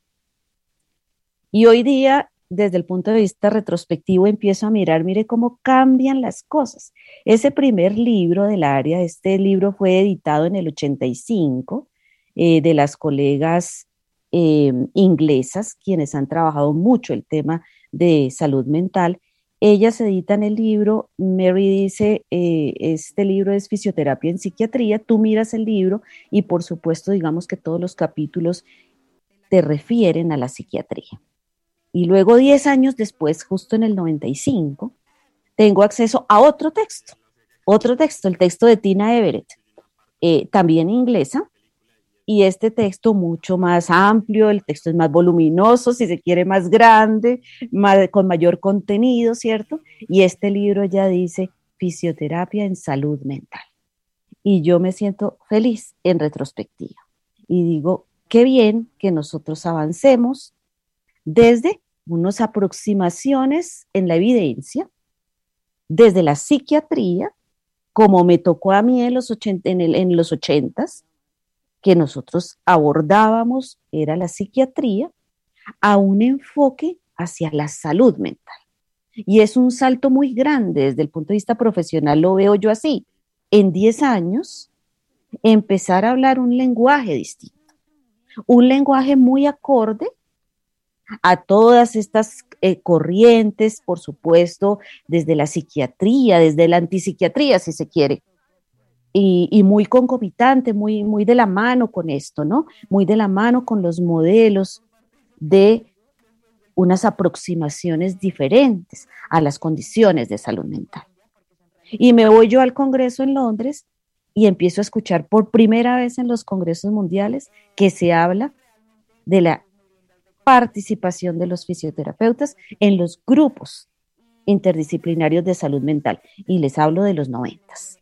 Y hoy día, desde el punto de vista retrospectivo, empiezo a mirar, mire cómo cambian las cosas. Ese primer libro del área, este libro fue editado en el ochenta y cinco, eh, de las colegas eh, inglesas, quienes han trabajado mucho el tema de salud mental. Ellas editan el libro. Mary dice, eh, este libro es fisioterapia en psiquiatría. Tú miras el libro y por supuesto digamos que todos los capítulos te refieren a la psiquiatría. Y luego diez años después, justo en el noventa y cinco, tengo acceso a otro texto, otro texto, el texto de Tina Everett, eh, también inglesa, y este texto mucho más amplio, el texto es más voluminoso, si se quiere más grande, más, con mayor contenido, ¿cierto? Y este libro ya dice fisioterapia en salud mental. Y yo me siento feliz en retrospectiva. Y digo, qué bien que nosotros avancemos desde unas aproximaciones en la evidencia, desde la psiquiatría, como me tocó a mí en los, ochenta, en el, en los ochentas, que nosotros abordábamos, era la psiquiatría, a un enfoque hacia la salud mental. Y es un salto muy grande desde el punto de vista profesional, lo veo yo así. En diez años, empezar a hablar un lenguaje distinto, un lenguaje muy acorde a todas estas eh, corrientes, por supuesto, desde la psiquiatría, desde la antipsiquiatría, si se quiere, y, y muy concomitante, muy, muy de la mano con esto, ¿no? Muy de la mano con los modelos de unas aproximaciones diferentes a las condiciones de salud mental. Y me voy yo al Congreso en Londres y empiezo a escuchar por primera vez en los congresos mundiales que se habla de la participación de los fisioterapeutas en los grupos interdisciplinarios de salud mental, y les hablo de los noventas.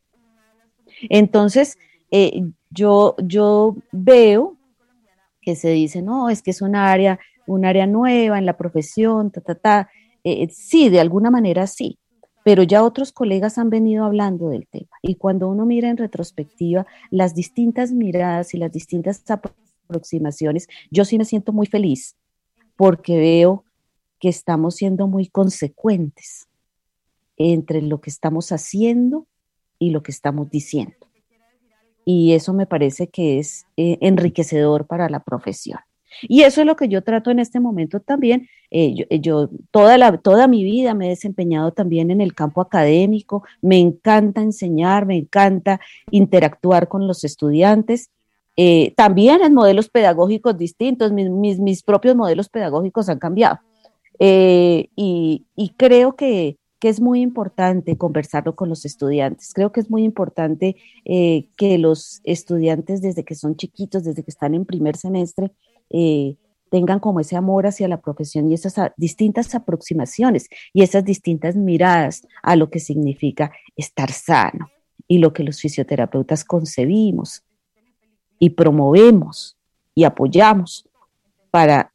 Entonces, eh, yo, yo veo que se dice, no, es que es un área un área nueva en la profesión, ta, ta, ta. Eh, sí, de alguna manera sí, pero ya otros colegas han venido hablando del tema. Y cuando uno mira en retrospectiva las distintas miradas y las distintas aproximaciones, yo sí me siento muy feliz porque veo que estamos siendo muy consecuentes entre lo que estamos haciendo y lo que estamos diciendo. Y eso me parece que es eh, enriquecedor para la profesión. Y eso es lo que yo trato en este momento también. Eh, yo, yo toda, la, toda mi vida me he desempeñado también en el campo académico, me encanta enseñar, me encanta interactuar con los estudiantes, eh, también en modelos pedagógicos distintos, mis, mis, mis propios modelos pedagógicos han cambiado. Eh, y, y creo que, que es muy importante conversarlo con los estudiantes. Creo que es muy importante eh, que los estudiantes desde que son chiquitos, desde que están en primer semestre, eh, tengan como ese amor hacia la profesión y esas a, distintas aproximaciones y esas distintas miradas a lo que significa estar sano y lo que los fisioterapeutas concebimos y promovemos y apoyamos para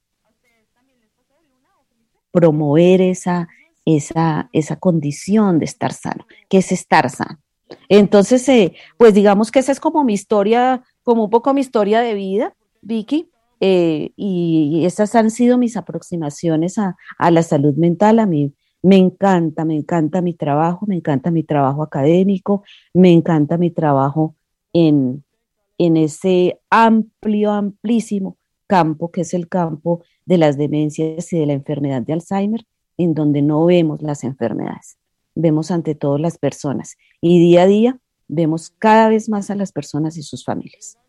promover esa, esa, esa condición de estar sano, que es estar sano. Entonces, eh, pues digamos que esa es como mi historia, como un poco mi historia de vida, Vicky, eh, y, y esas han sido mis aproximaciones a, a la salud mental. A mí me encanta, me encanta mi trabajo, me encanta mi trabajo académico, me encanta mi trabajo en, en ese amplio, amplísimo campo que es el campo de las demencias y de la enfermedad de Alzheimer, en donde no vemos las enfermedades, vemos ante todo las personas y día a día vemos cada vez más a las personas y sus familias.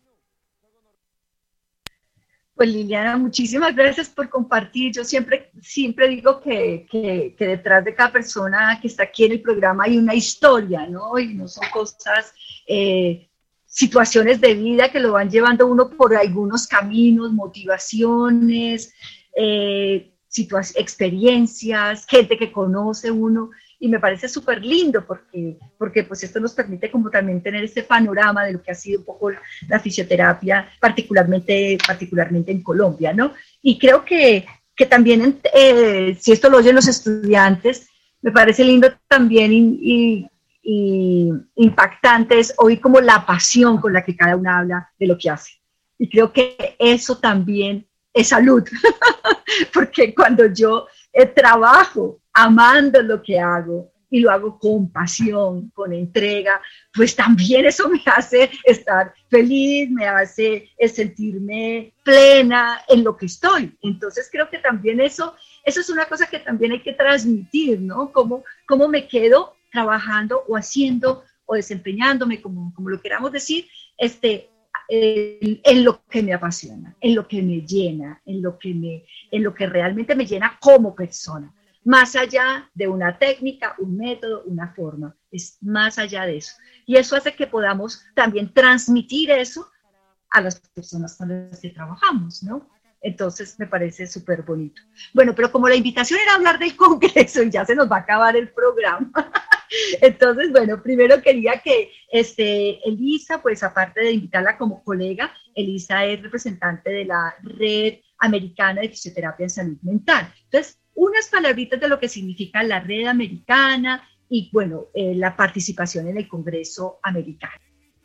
Pues Liliana, muchísimas gracias por compartir. Yo siempre, siempre digo que, que, que detrás de cada persona que está aquí en el programa hay una historia, ¿no? Y no son cosas... Eh, situaciones de vida que lo van llevando uno por algunos caminos, motivaciones, eh, situa- experiencias, gente que conoce uno, y me parece súper lindo porque, porque pues esto nos permite como también tener este panorama de lo que ha sido un poco la fisioterapia, particularmente, particularmente en Colombia, ¿no? Y creo que, que también, eh, si esto lo oyen los estudiantes, me parece lindo también y, y y impactante es oír como la pasión con la que cada uno habla de lo que hace. Y creo que eso también es salud, porque cuando yo eh, trabajo amando lo que hago y lo hago con pasión, con entrega, pues también eso me hace estar feliz, me hace sentirme plena en lo que estoy. Entonces creo que también eso, eso es una cosa que también hay que transmitir, ¿no? Cómo, cómo me quedo trabajando o haciendo o desempeñándome, como, como lo queramos decir, este, en, en lo que me apasiona, en lo que me llena, en lo que, me, en lo que realmente me llena como persona, más allá de una técnica, un método, una forma, es más allá de eso. Y eso hace que podamos también transmitir eso a las personas con las que trabajamos, ¿no? Entonces me parece súper bonito. Bueno, pero como la invitación era hablar del Congreso y ya se nos va a acabar el programa, entonces, bueno, primero quería que este, Elisa, pues aparte de invitarla como colega, Elisa es representante de la Red Americana de Fisioterapia en Salud Mental. Entonces, unas palabritas de lo que significa la Red Americana y, bueno, eh, la participación en el Congreso Americano.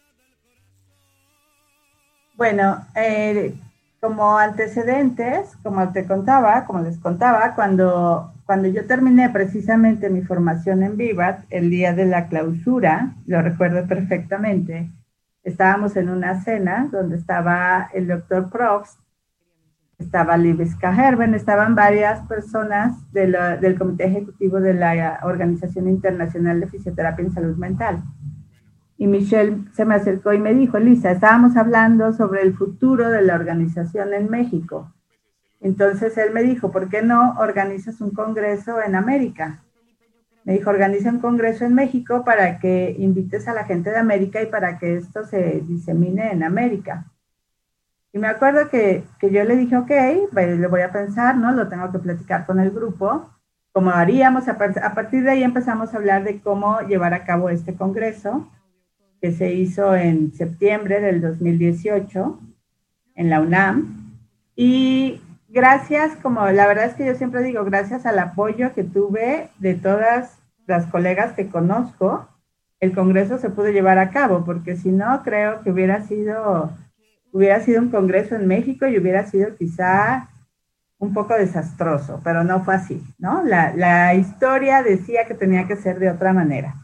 Bueno, eh, como antecedentes, como te contaba, como les contaba, cuando, cuando yo terminé precisamente mi formación en Vivat, el día de la clausura, lo recuerdo perfectamente, estábamos en una cena donde estaba el doctor Probst, estaba Libes Cajerben, estaban varias personas de la, del Comité Ejecutivo de la Organización Internacional de Fisioterapia en Salud Mental. Y Michelle se me acercó y me dijo, Elisa, estábamos hablando sobre el futuro de la organización en México. Entonces él me dijo, ¿por qué no organizas un congreso en América? Me dijo, organiza un congreso en México para que invites a la gente de América y para que esto se disemine en América. Y me acuerdo que, que yo le dije, ok, lo voy a pensar, ¿no? Lo tengo que platicar con el grupo. Como haríamos, a, par- a partir de ahí empezamos a hablar de cómo llevar a cabo este congreso, que se hizo en septiembre del dos mil dieciocho en la UNAM. Y gracias, como la verdad es que yo siempre digo, gracias al apoyo que tuve de todas las colegas que conozco, el Congreso se pudo llevar a cabo, porque si no, creo que hubiera sido, hubiera sido un Congreso en México y hubiera sido quizá un poco desastroso, pero no fue así, ¿no? La, la historia decía que tenía que ser de otra manera.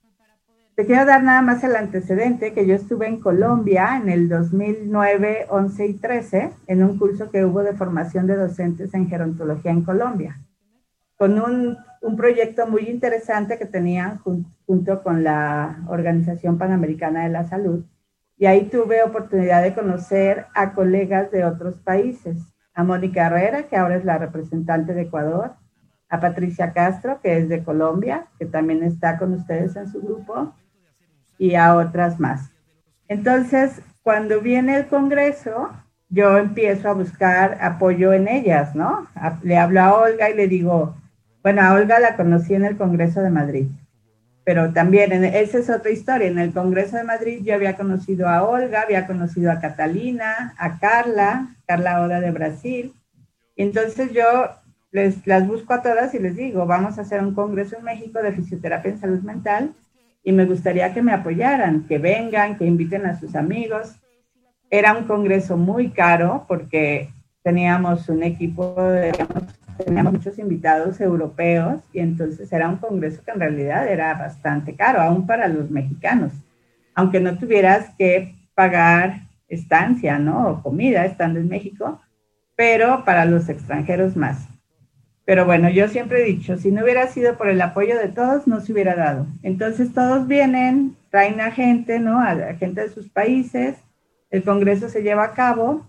Te quiero dar nada más el antecedente, que yo estuve en Colombia en el dos mil nueve, once y trece, en un curso que hubo de formación de docentes en gerontología en Colombia, con un, un proyecto muy interesante que tenían jun, junto con la Organización Panamericana de la Salud, y ahí tuve oportunidad de conocer a colegas de otros países, a Mónica Herrera, que ahora es la representante de Ecuador, a Patricia Castro, que es de Colombia, que también está con ustedes en su grupo, y a otras más. Entonces, cuando viene el Congreso, yo empiezo a buscar apoyo en ellas, ¿no? Le hablo a Olga y le digo, bueno, a Olga la conocí en el Congreso de Madrid, pero también, en, esa es otra historia, en el Congreso de Madrid yo había conocido a Olga, había conocido a Catalina, a Carla, Carla Oda de Brasil, y entonces yo les, las busco a todas y les digo, vamos a hacer un Congreso en México de fisioterapia en salud mental, y me gustaría que me apoyaran, que vengan, que inviten a sus amigos. Era un congreso muy caro porque teníamos un equipo, de, teníamos muchos invitados europeos y entonces era un congreso que en realidad era bastante caro, aún para los mexicanos, aunque no tuvieras que pagar estancia, ¿no? O comida estando en México, pero para los extranjeros más. Pero bueno, yo siempre he dicho, si no hubiera sido por el apoyo de todos, no se hubiera dado. Entonces todos vienen, traen a gente, ¿no? A la gente de sus países, el Congreso se lleva a cabo.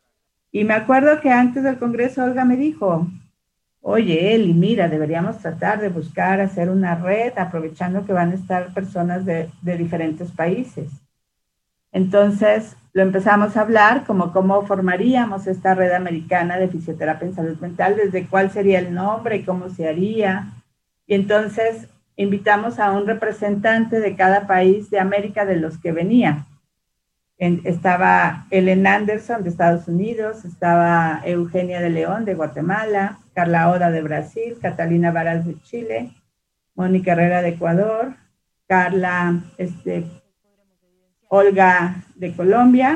Y me acuerdo que antes del Congreso Olga me dijo, oye, Eli, mira, deberíamos tratar de buscar hacer una red, aprovechando que van a estar personas de, de diferentes países. Entonces lo empezamos a hablar como cómo formaríamos esta red americana de fisioterapia en salud mental, desde cuál sería el nombre y cómo se haría. Y entonces invitamos a un representante de cada país de América de los que venía. En, estaba Ellen Anderson de Estados Unidos, estaba Eugenia de León de Guatemala, Carla Oda de Brasil, Catalina Varas de Chile, Mónica Herrera de Ecuador, Carla, este, Olga de Colombia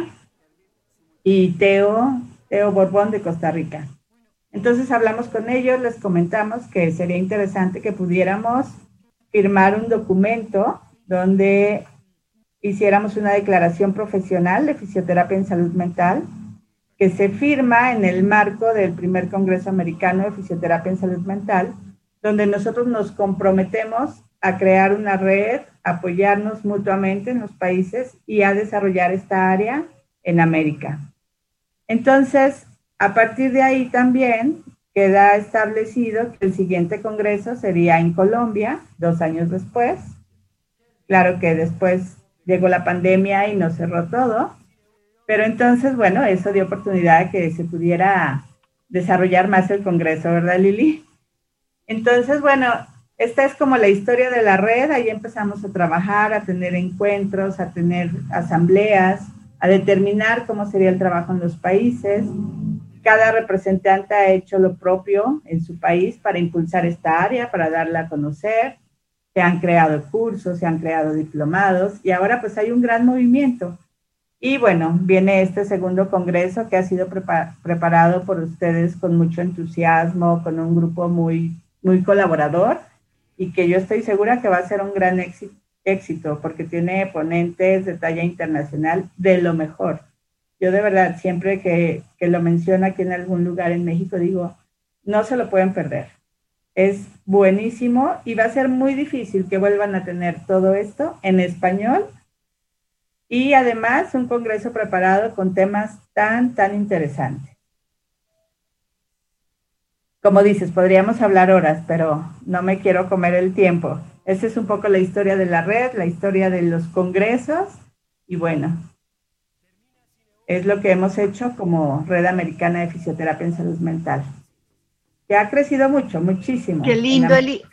y Teo, Teo Borbón de Costa Rica. Entonces hablamos con ellos, les comentamos que sería interesante que pudiéramos firmar un documento donde hiciéramos una declaración profesional de fisioterapia en salud mental que se firma en el marco del primer Congreso Americano de Fisioterapia en Salud Mental, donde nosotros nos comprometemos a crear una red, apoyarnos mutuamente en los países y a desarrollar esta área en América. Entonces, a partir de ahí también queda establecido que el siguiente congreso sería en Colombia, dos años después. Claro que después llegó la pandemia y nos cerró todo, pero entonces, bueno, eso dio oportunidad a que se pudiera desarrollar más el congreso, ¿verdad, Lili? Entonces, bueno, esta es como la historia de la red. Ahí empezamos a trabajar, a tener encuentros, a tener asambleas, a determinar cómo sería el trabajo en los países. Cada representante ha hecho lo propio en su país para impulsar esta área, para darla a conocer. Se han creado cursos, se han creado diplomados y ahora pues hay un gran movimiento. Y bueno, viene este segundo congreso que ha sido prepa- preparado por ustedes con mucho entusiasmo, con un grupo muy, muy colaborador y que yo estoy segura que va a ser un gran éxito, éxito porque tiene ponentes de talla internacional de lo mejor. Yo de verdad, siempre que, que lo menciono aquí en algún lugar en México, digo, no se lo pueden perder. Es buenísimo y va a ser muy difícil que vuelvan a tener todo esto en español y además un congreso preparado con temas tan, tan interesantes. Como dices, podríamos hablar horas, pero no me quiero comer el tiempo. Esta es un poco la historia de la red, la historia de los congresos y bueno, es lo que hemos hecho como Red Americana de Fisioterapia en Salud Mental. Que ha crecido mucho, muchísimo. Qué lindo, la... Eli.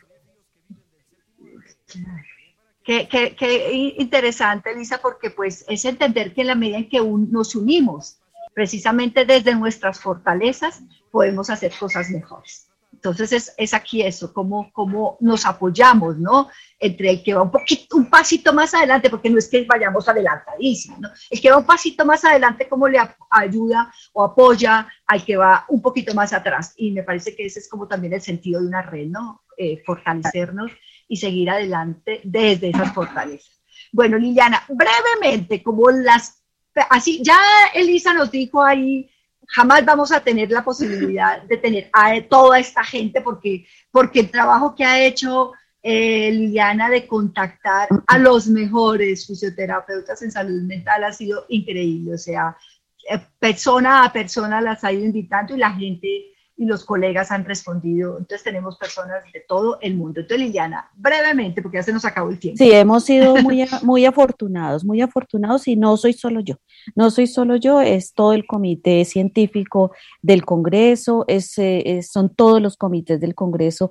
Qué, qué, qué interesante, Elisa, porque pues es entender que en la medida en que un, nos unimos precisamente desde nuestras fortalezas podemos hacer cosas mejores. Entonces es, es aquí eso, cómo, cómo nos apoyamos, ¿no? Entre el que va un poquito, un pasito más adelante, porque no es que vayamos adelantadísimos, ¿no? El que va un pasito más adelante, cómo le ayuda o apoya al que va un poquito más atrás. Y me parece que ese es como también el sentido de una red, ¿no? Eh, fortalecernos y seguir adelante desde esas fortalezas. Bueno, Liliana, brevemente, como las, así, ya Elisa nos dijo ahí, jamás vamos a tener la posibilidad de tener a toda esta gente porque, porque el trabajo que ha hecho eh, Liliana de contactar a los mejores fisioterapeutas en salud mental ha sido increíble. O sea, eh, persona a persona las ha ido invitando y la gente y los colegas han respondido. Entonces tenemos personas de todo el mundo. Entonces, Liliana, brevemente, porque ya se nos acabó el tiempo. Sí, hemos sido muy, muy afortunados, muy afortunados, y no soy solo yo, no soy solo yo, es todo el comité científico del Congreso, es, es, son todos los comités del Congreso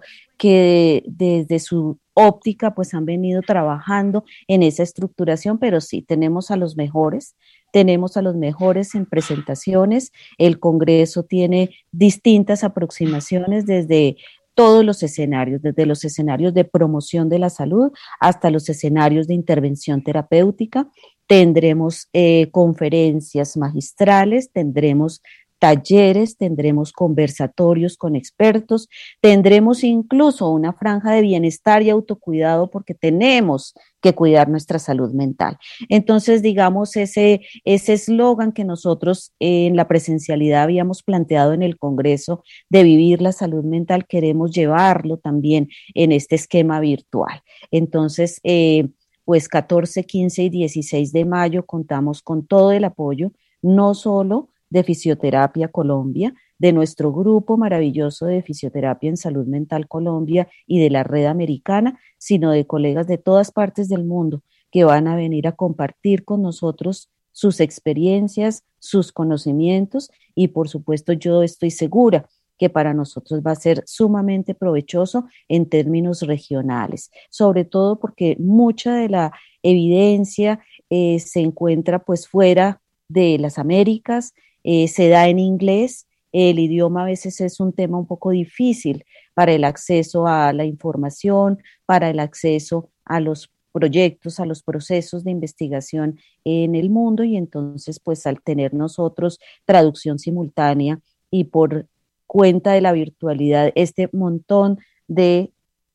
que de, desde su óptica pues han venido trabajando en esa estructuración, pero sí, tenemos a los mejores, tenemos a los mejores en presentaciones. El Congreso tiene distintas aproximaciones desde todos los escenarios, desde los escenarios de promoción de la salud hasta los escenarios de intervención terapéutica. Tendremos eh, conferencias magistrales, tendremos talleres, tendremos conversatorios con expertos, tendremos incluso una franja de bienestar y autocuidado porque tenemos que cuidar nuestra salud mental. Entonces, digamos, ese ese eslogan que nosotros eh, en la presencialidad habíamos planteado en el Congreso de vivir la salud mental, queremos llevarlo también en este esquema virtual. Entonces, eh, pues catorce, quince y dieciséis de mayo contamos con todo el apoyo, no solo de Fisioterapia Colombia, de nuestro grupo maravilloso de Fisioterapia en Salud Mental Colombia y de la Red Americana, sino de colegas de todas partes del mundo que van a venir a compartir con nosotros sus experiencias, sus conocimientos, y por supuesto yo estoy segura que para nosotros va a ser sumamente provechoso en términos regionales, sobre todo porque mucha de la evidencia eh, se encuentra pues fuera de las Américas, eh, se da en inglés. El idioma a veces es un tema un poco difícil para el acceso a la información, para el acceso a los proyectos, a los procesos de investigación en el mundo, y entonces pues al tener nosotros traducción simultánea y por cuenta de la virtualidad este montón de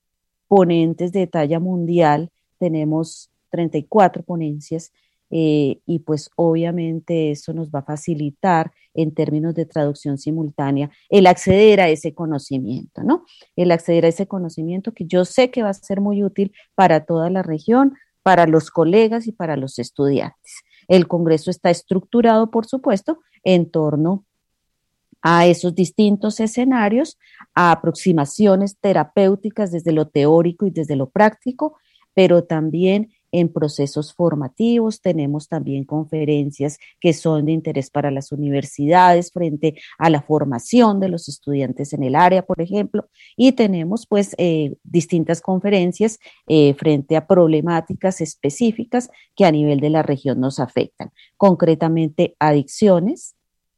ponentes de talla mundial, tenemos treinta y cuatro ponencias, Eh, y pues obviamente eso nos va a facilitar en términos de traducción simultánea el acceder a ese conocimiento, ¿no? El acceder a ese conocimiento que yo sé que va a ser muy útil para toda la región, para los colegas y para los estudiantes. El Congreso está estructurado, por supuesto, en torno a esos distintos escenarios, a aproximaciones terapéuticas desde lo teórico y desde lo práctico, pero también en procesos formativos. Tenemos también conferencias que son de interés para las universidades frente a la formación de los estudiantes en el área, por ejemplo, y tenemos pues eh, distintas conferencias eh, frente a problemáticas específicas que a nivel de la región nos afectan, concretamente adicciones.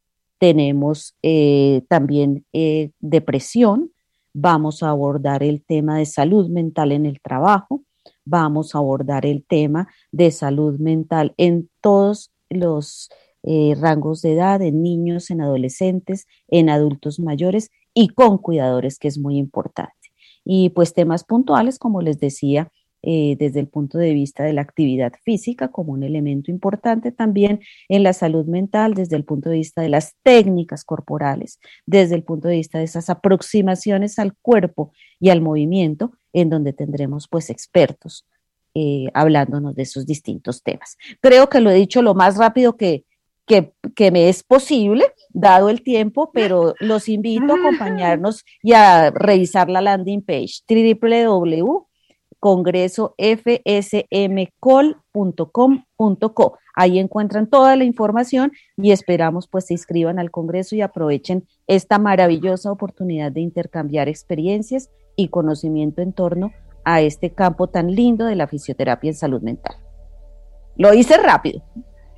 Tenemos eh, también eh, depresión. Vamos a abordar el tema de salud mental en el trabajo. Vamos a abordar el tema de salud mental en todos los eh, rangos de edad, en niños, en adolescentes, en adultos mayores y con cuidadores, que es muy importante. Y pues temas puntuales, como les decía, eh, desde el punto de vista de la actividad física como un elemento importante también en la salud mental, desde el punto de vista de las técnicas corporales, desde el punto de vista de esas aproximaciones al cuerpo y al movimiento, en donde tendremos pues expertos eh, hablándonos de esos distintos temas. Creo que lo he dicho lo más rápido que, que, que me es posible, dado el tiempo, pero los invito a acompañarnos y a revisar la landing page doble u doble u doble u punto congreso f s m col punto com punto co. Ahí encuentran toda la información y esperamos pues se inscriban al Congreso y aprovechen esta maravillosa oportunidad de intercambiar experiencias y conocimiento en torno a este campo tan lindo de la fisioterapia en salud mental. Lo hice rápido.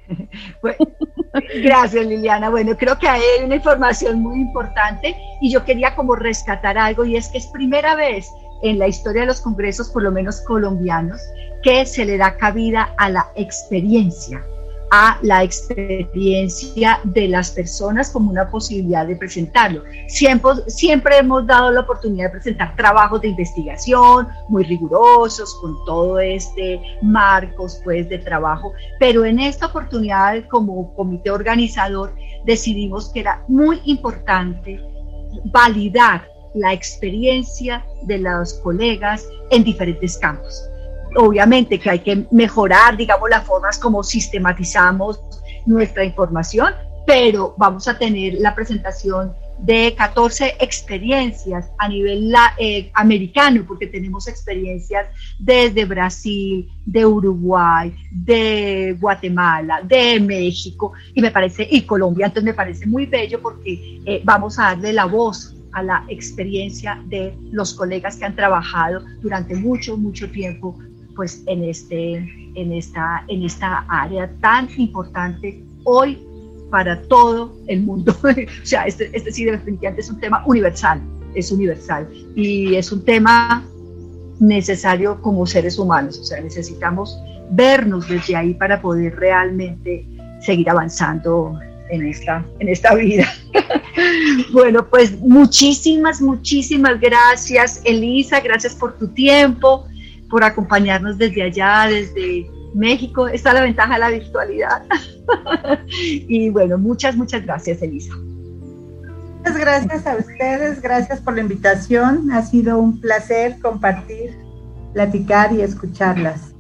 Bueno, gracias, Liliana. Bueno, creo que hay una información muy importante y yo quería como rescatar algo, y es que es primera vez en la historia de los congresos, por lo menos colombianos, que se le da cabida a la experiencia, a la experiencia de las personas como una posibilidad de presentarlo. Siempre, siempre hemos dado la oportunidad de presentar trabajos de investigación muy rigurosos, con todo este marcos pues, de trabajo, pero en esta oportunidad como comité organizador decidimos que era muy importante validar la experiencia de los colegas en diferentes campos. Obviamente que hay que mejorar, digamos, las formas como sistematizamos nuestra información, pero vamos a tener la presentación de catorce experiencias a nivel la, eh, americano, porque tenemos experiencias desde Brasil, de Uruguay, de Guatemala, de México, y me parece, y Colombia, entonces me parece muy bello porque eh, vamos a darle la voz a la experiencia de los colegas que han trabajado durante mucho, mucho tiempo pues en, este, en, esta, en esta área tan importante hoy para todo el mundo. O sea, este, este sí definitivamente es un tema universal, es universal y es un tema necesario como seres humanos. O sea, necesitamos vernos desde ahí para poder realmente seguir avanzando en esta, en esta vida. Bueno, pues muchísimas, muchísimas gracias, Elisa, gracias por tu tiempo, por acompañarnos desde allá, desde México. Está la ventaja de la virtualidad. Y bueno, muchas, muchas gracias, Elisa. Muchas gracias a ustedes, gracias por la invitación. Ha sido un placer compartir, platicar y escucharlas.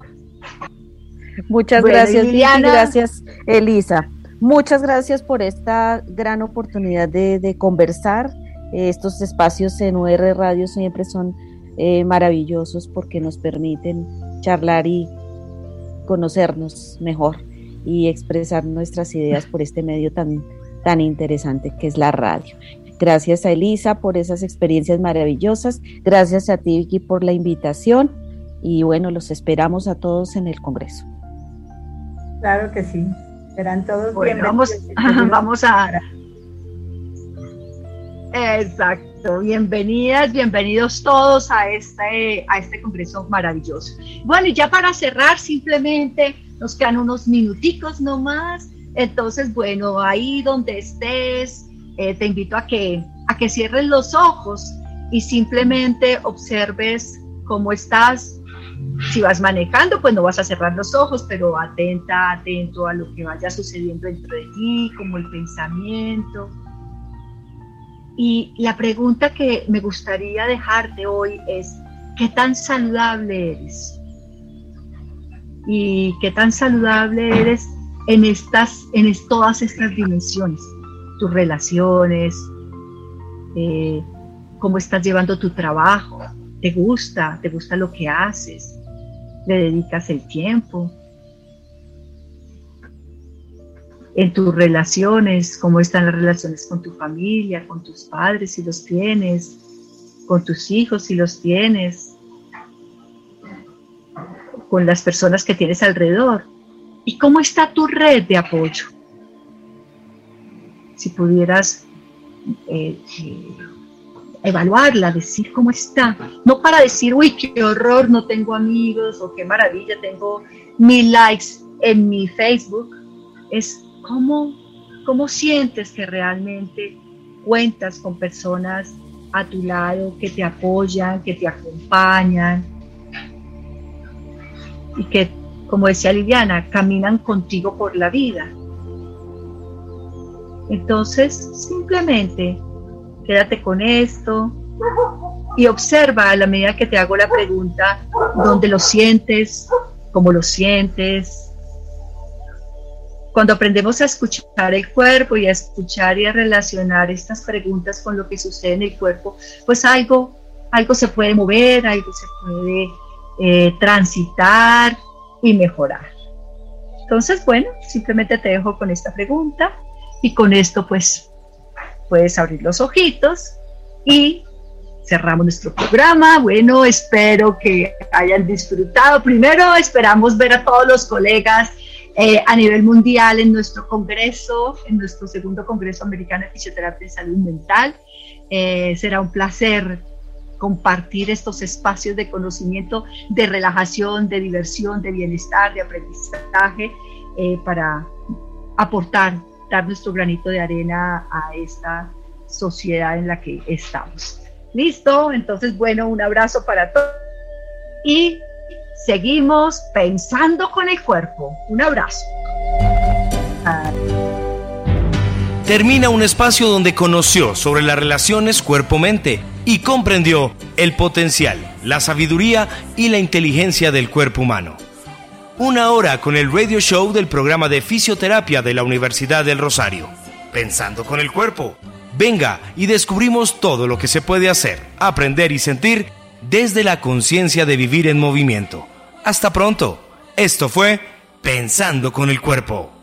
Muchas bueno, gracias, Liliana. Gracias, Elisa. Muchas gracias por esta gran oportunidad de, de conversar. Estos espacios en U R Radio siempre son eh, maravillosos porque nos permiten charlar y conocernos mejor y expresar nuestras ideas por este medio tan, tan interesante que es la radio. Gracias a Elisa por esas experiencias maravillosas. Gracias a ti, Vicky, por la invitación. Y bueno, los esperamos a todos en el Congreso. Claro que sí. Serán todos bueno, vamos, vamos a... Exacto, bienvenidas, bienvenidos todos a este, a este congreso maravilloso. Bueno, y ya para cerrar, simplemente nos quedan unos minuticos nomás. Entonces, bueno, ahí donde estés, eh, te invito a que, a que cierres los ojos y simplemente observes cómo estás. Si vas manejando, pues no vas a cerrar los ojos, pero atenta, atento a lo que vaya sucediendo dentro de ti, como el pensamiento. Y la pregunta que me gustaría dejarte hoy es, ¿qué tan saludable eres? ¿Y qué tan saludable eres en, estas, en todas estas dimensiones? Tus relaciones, eh, cómo estás llevando tu trabajo, ¿te gusta? ¿Te gusta lo que haces? ¿Le dedicas el tiempo? En tus relaciones, ¿cómo están las relaciones con tu familia, con tus padres si los tienes, con tus hijos si los tienes, con las personas que tienes alrededor? ¿Y cómo está tu red de apoyo? Si pudieras eh, eh, evaluarla, decir cómo está, no para decir, uy, qué horror, no tengo amigos, o qué maravilla, tengo mil likes en mi Facebook. Es cómo, cómo sientes que realmente cuentas con personas a tu lado que te apoyan, que te acompañan y que, como decía Liliana, caminan contigo por la vida. Entonces, simplemente quédate con esto y observa a la medida que te hago la pregunta, dónde lo sientes, cómo lo sientes. Cuando aprendemos a escuchar el cuerpo y a escuchar y a relacionar estas preguntas con lo que sucede en el cuerpo, pues algo, algo se puede mover, algo se puede eh, transitar y mejorar. Entonces, bueno, simplemente te dejo con esta pregunta y con esto pues puedes abrir los ojitos y cerramos nuestro programa. Bueno, espero que hayan disfrutado. Primero esperamos ver a todos los colegas eh, a nivel mundial en nuestro congreso, en nuestro segundo Congreso Americano de Fisioterapia y Salud Mental. Eh, será un placer compartir estos espacios de conocimiento, de relajación, de diversión, de bienestar, de aprendizaje, eh, para aportar, dar nuestro granito de arena a esta sociedad en la que estamos. ¿Listo? Entonces, bueno, un abrazo para todos y seguimos pensando con el cuerpo. Un abrazo. Termina un espacio donde conoció sobre las relaciones cuerpo-mente y comprendió el potencial, la sabiduría y la inteligencia del cuerpo humano. Una hora con el radio show del programa de fisioterapia de la Universidad del Rosario. Pensando con el cuerpo. Venga y descubrimos todo lo que se puede hacer, aprender y sentir desde la conciencia de vivir en movimiento. Hasta pronto. Esto fue Pensando con el Cuerpo.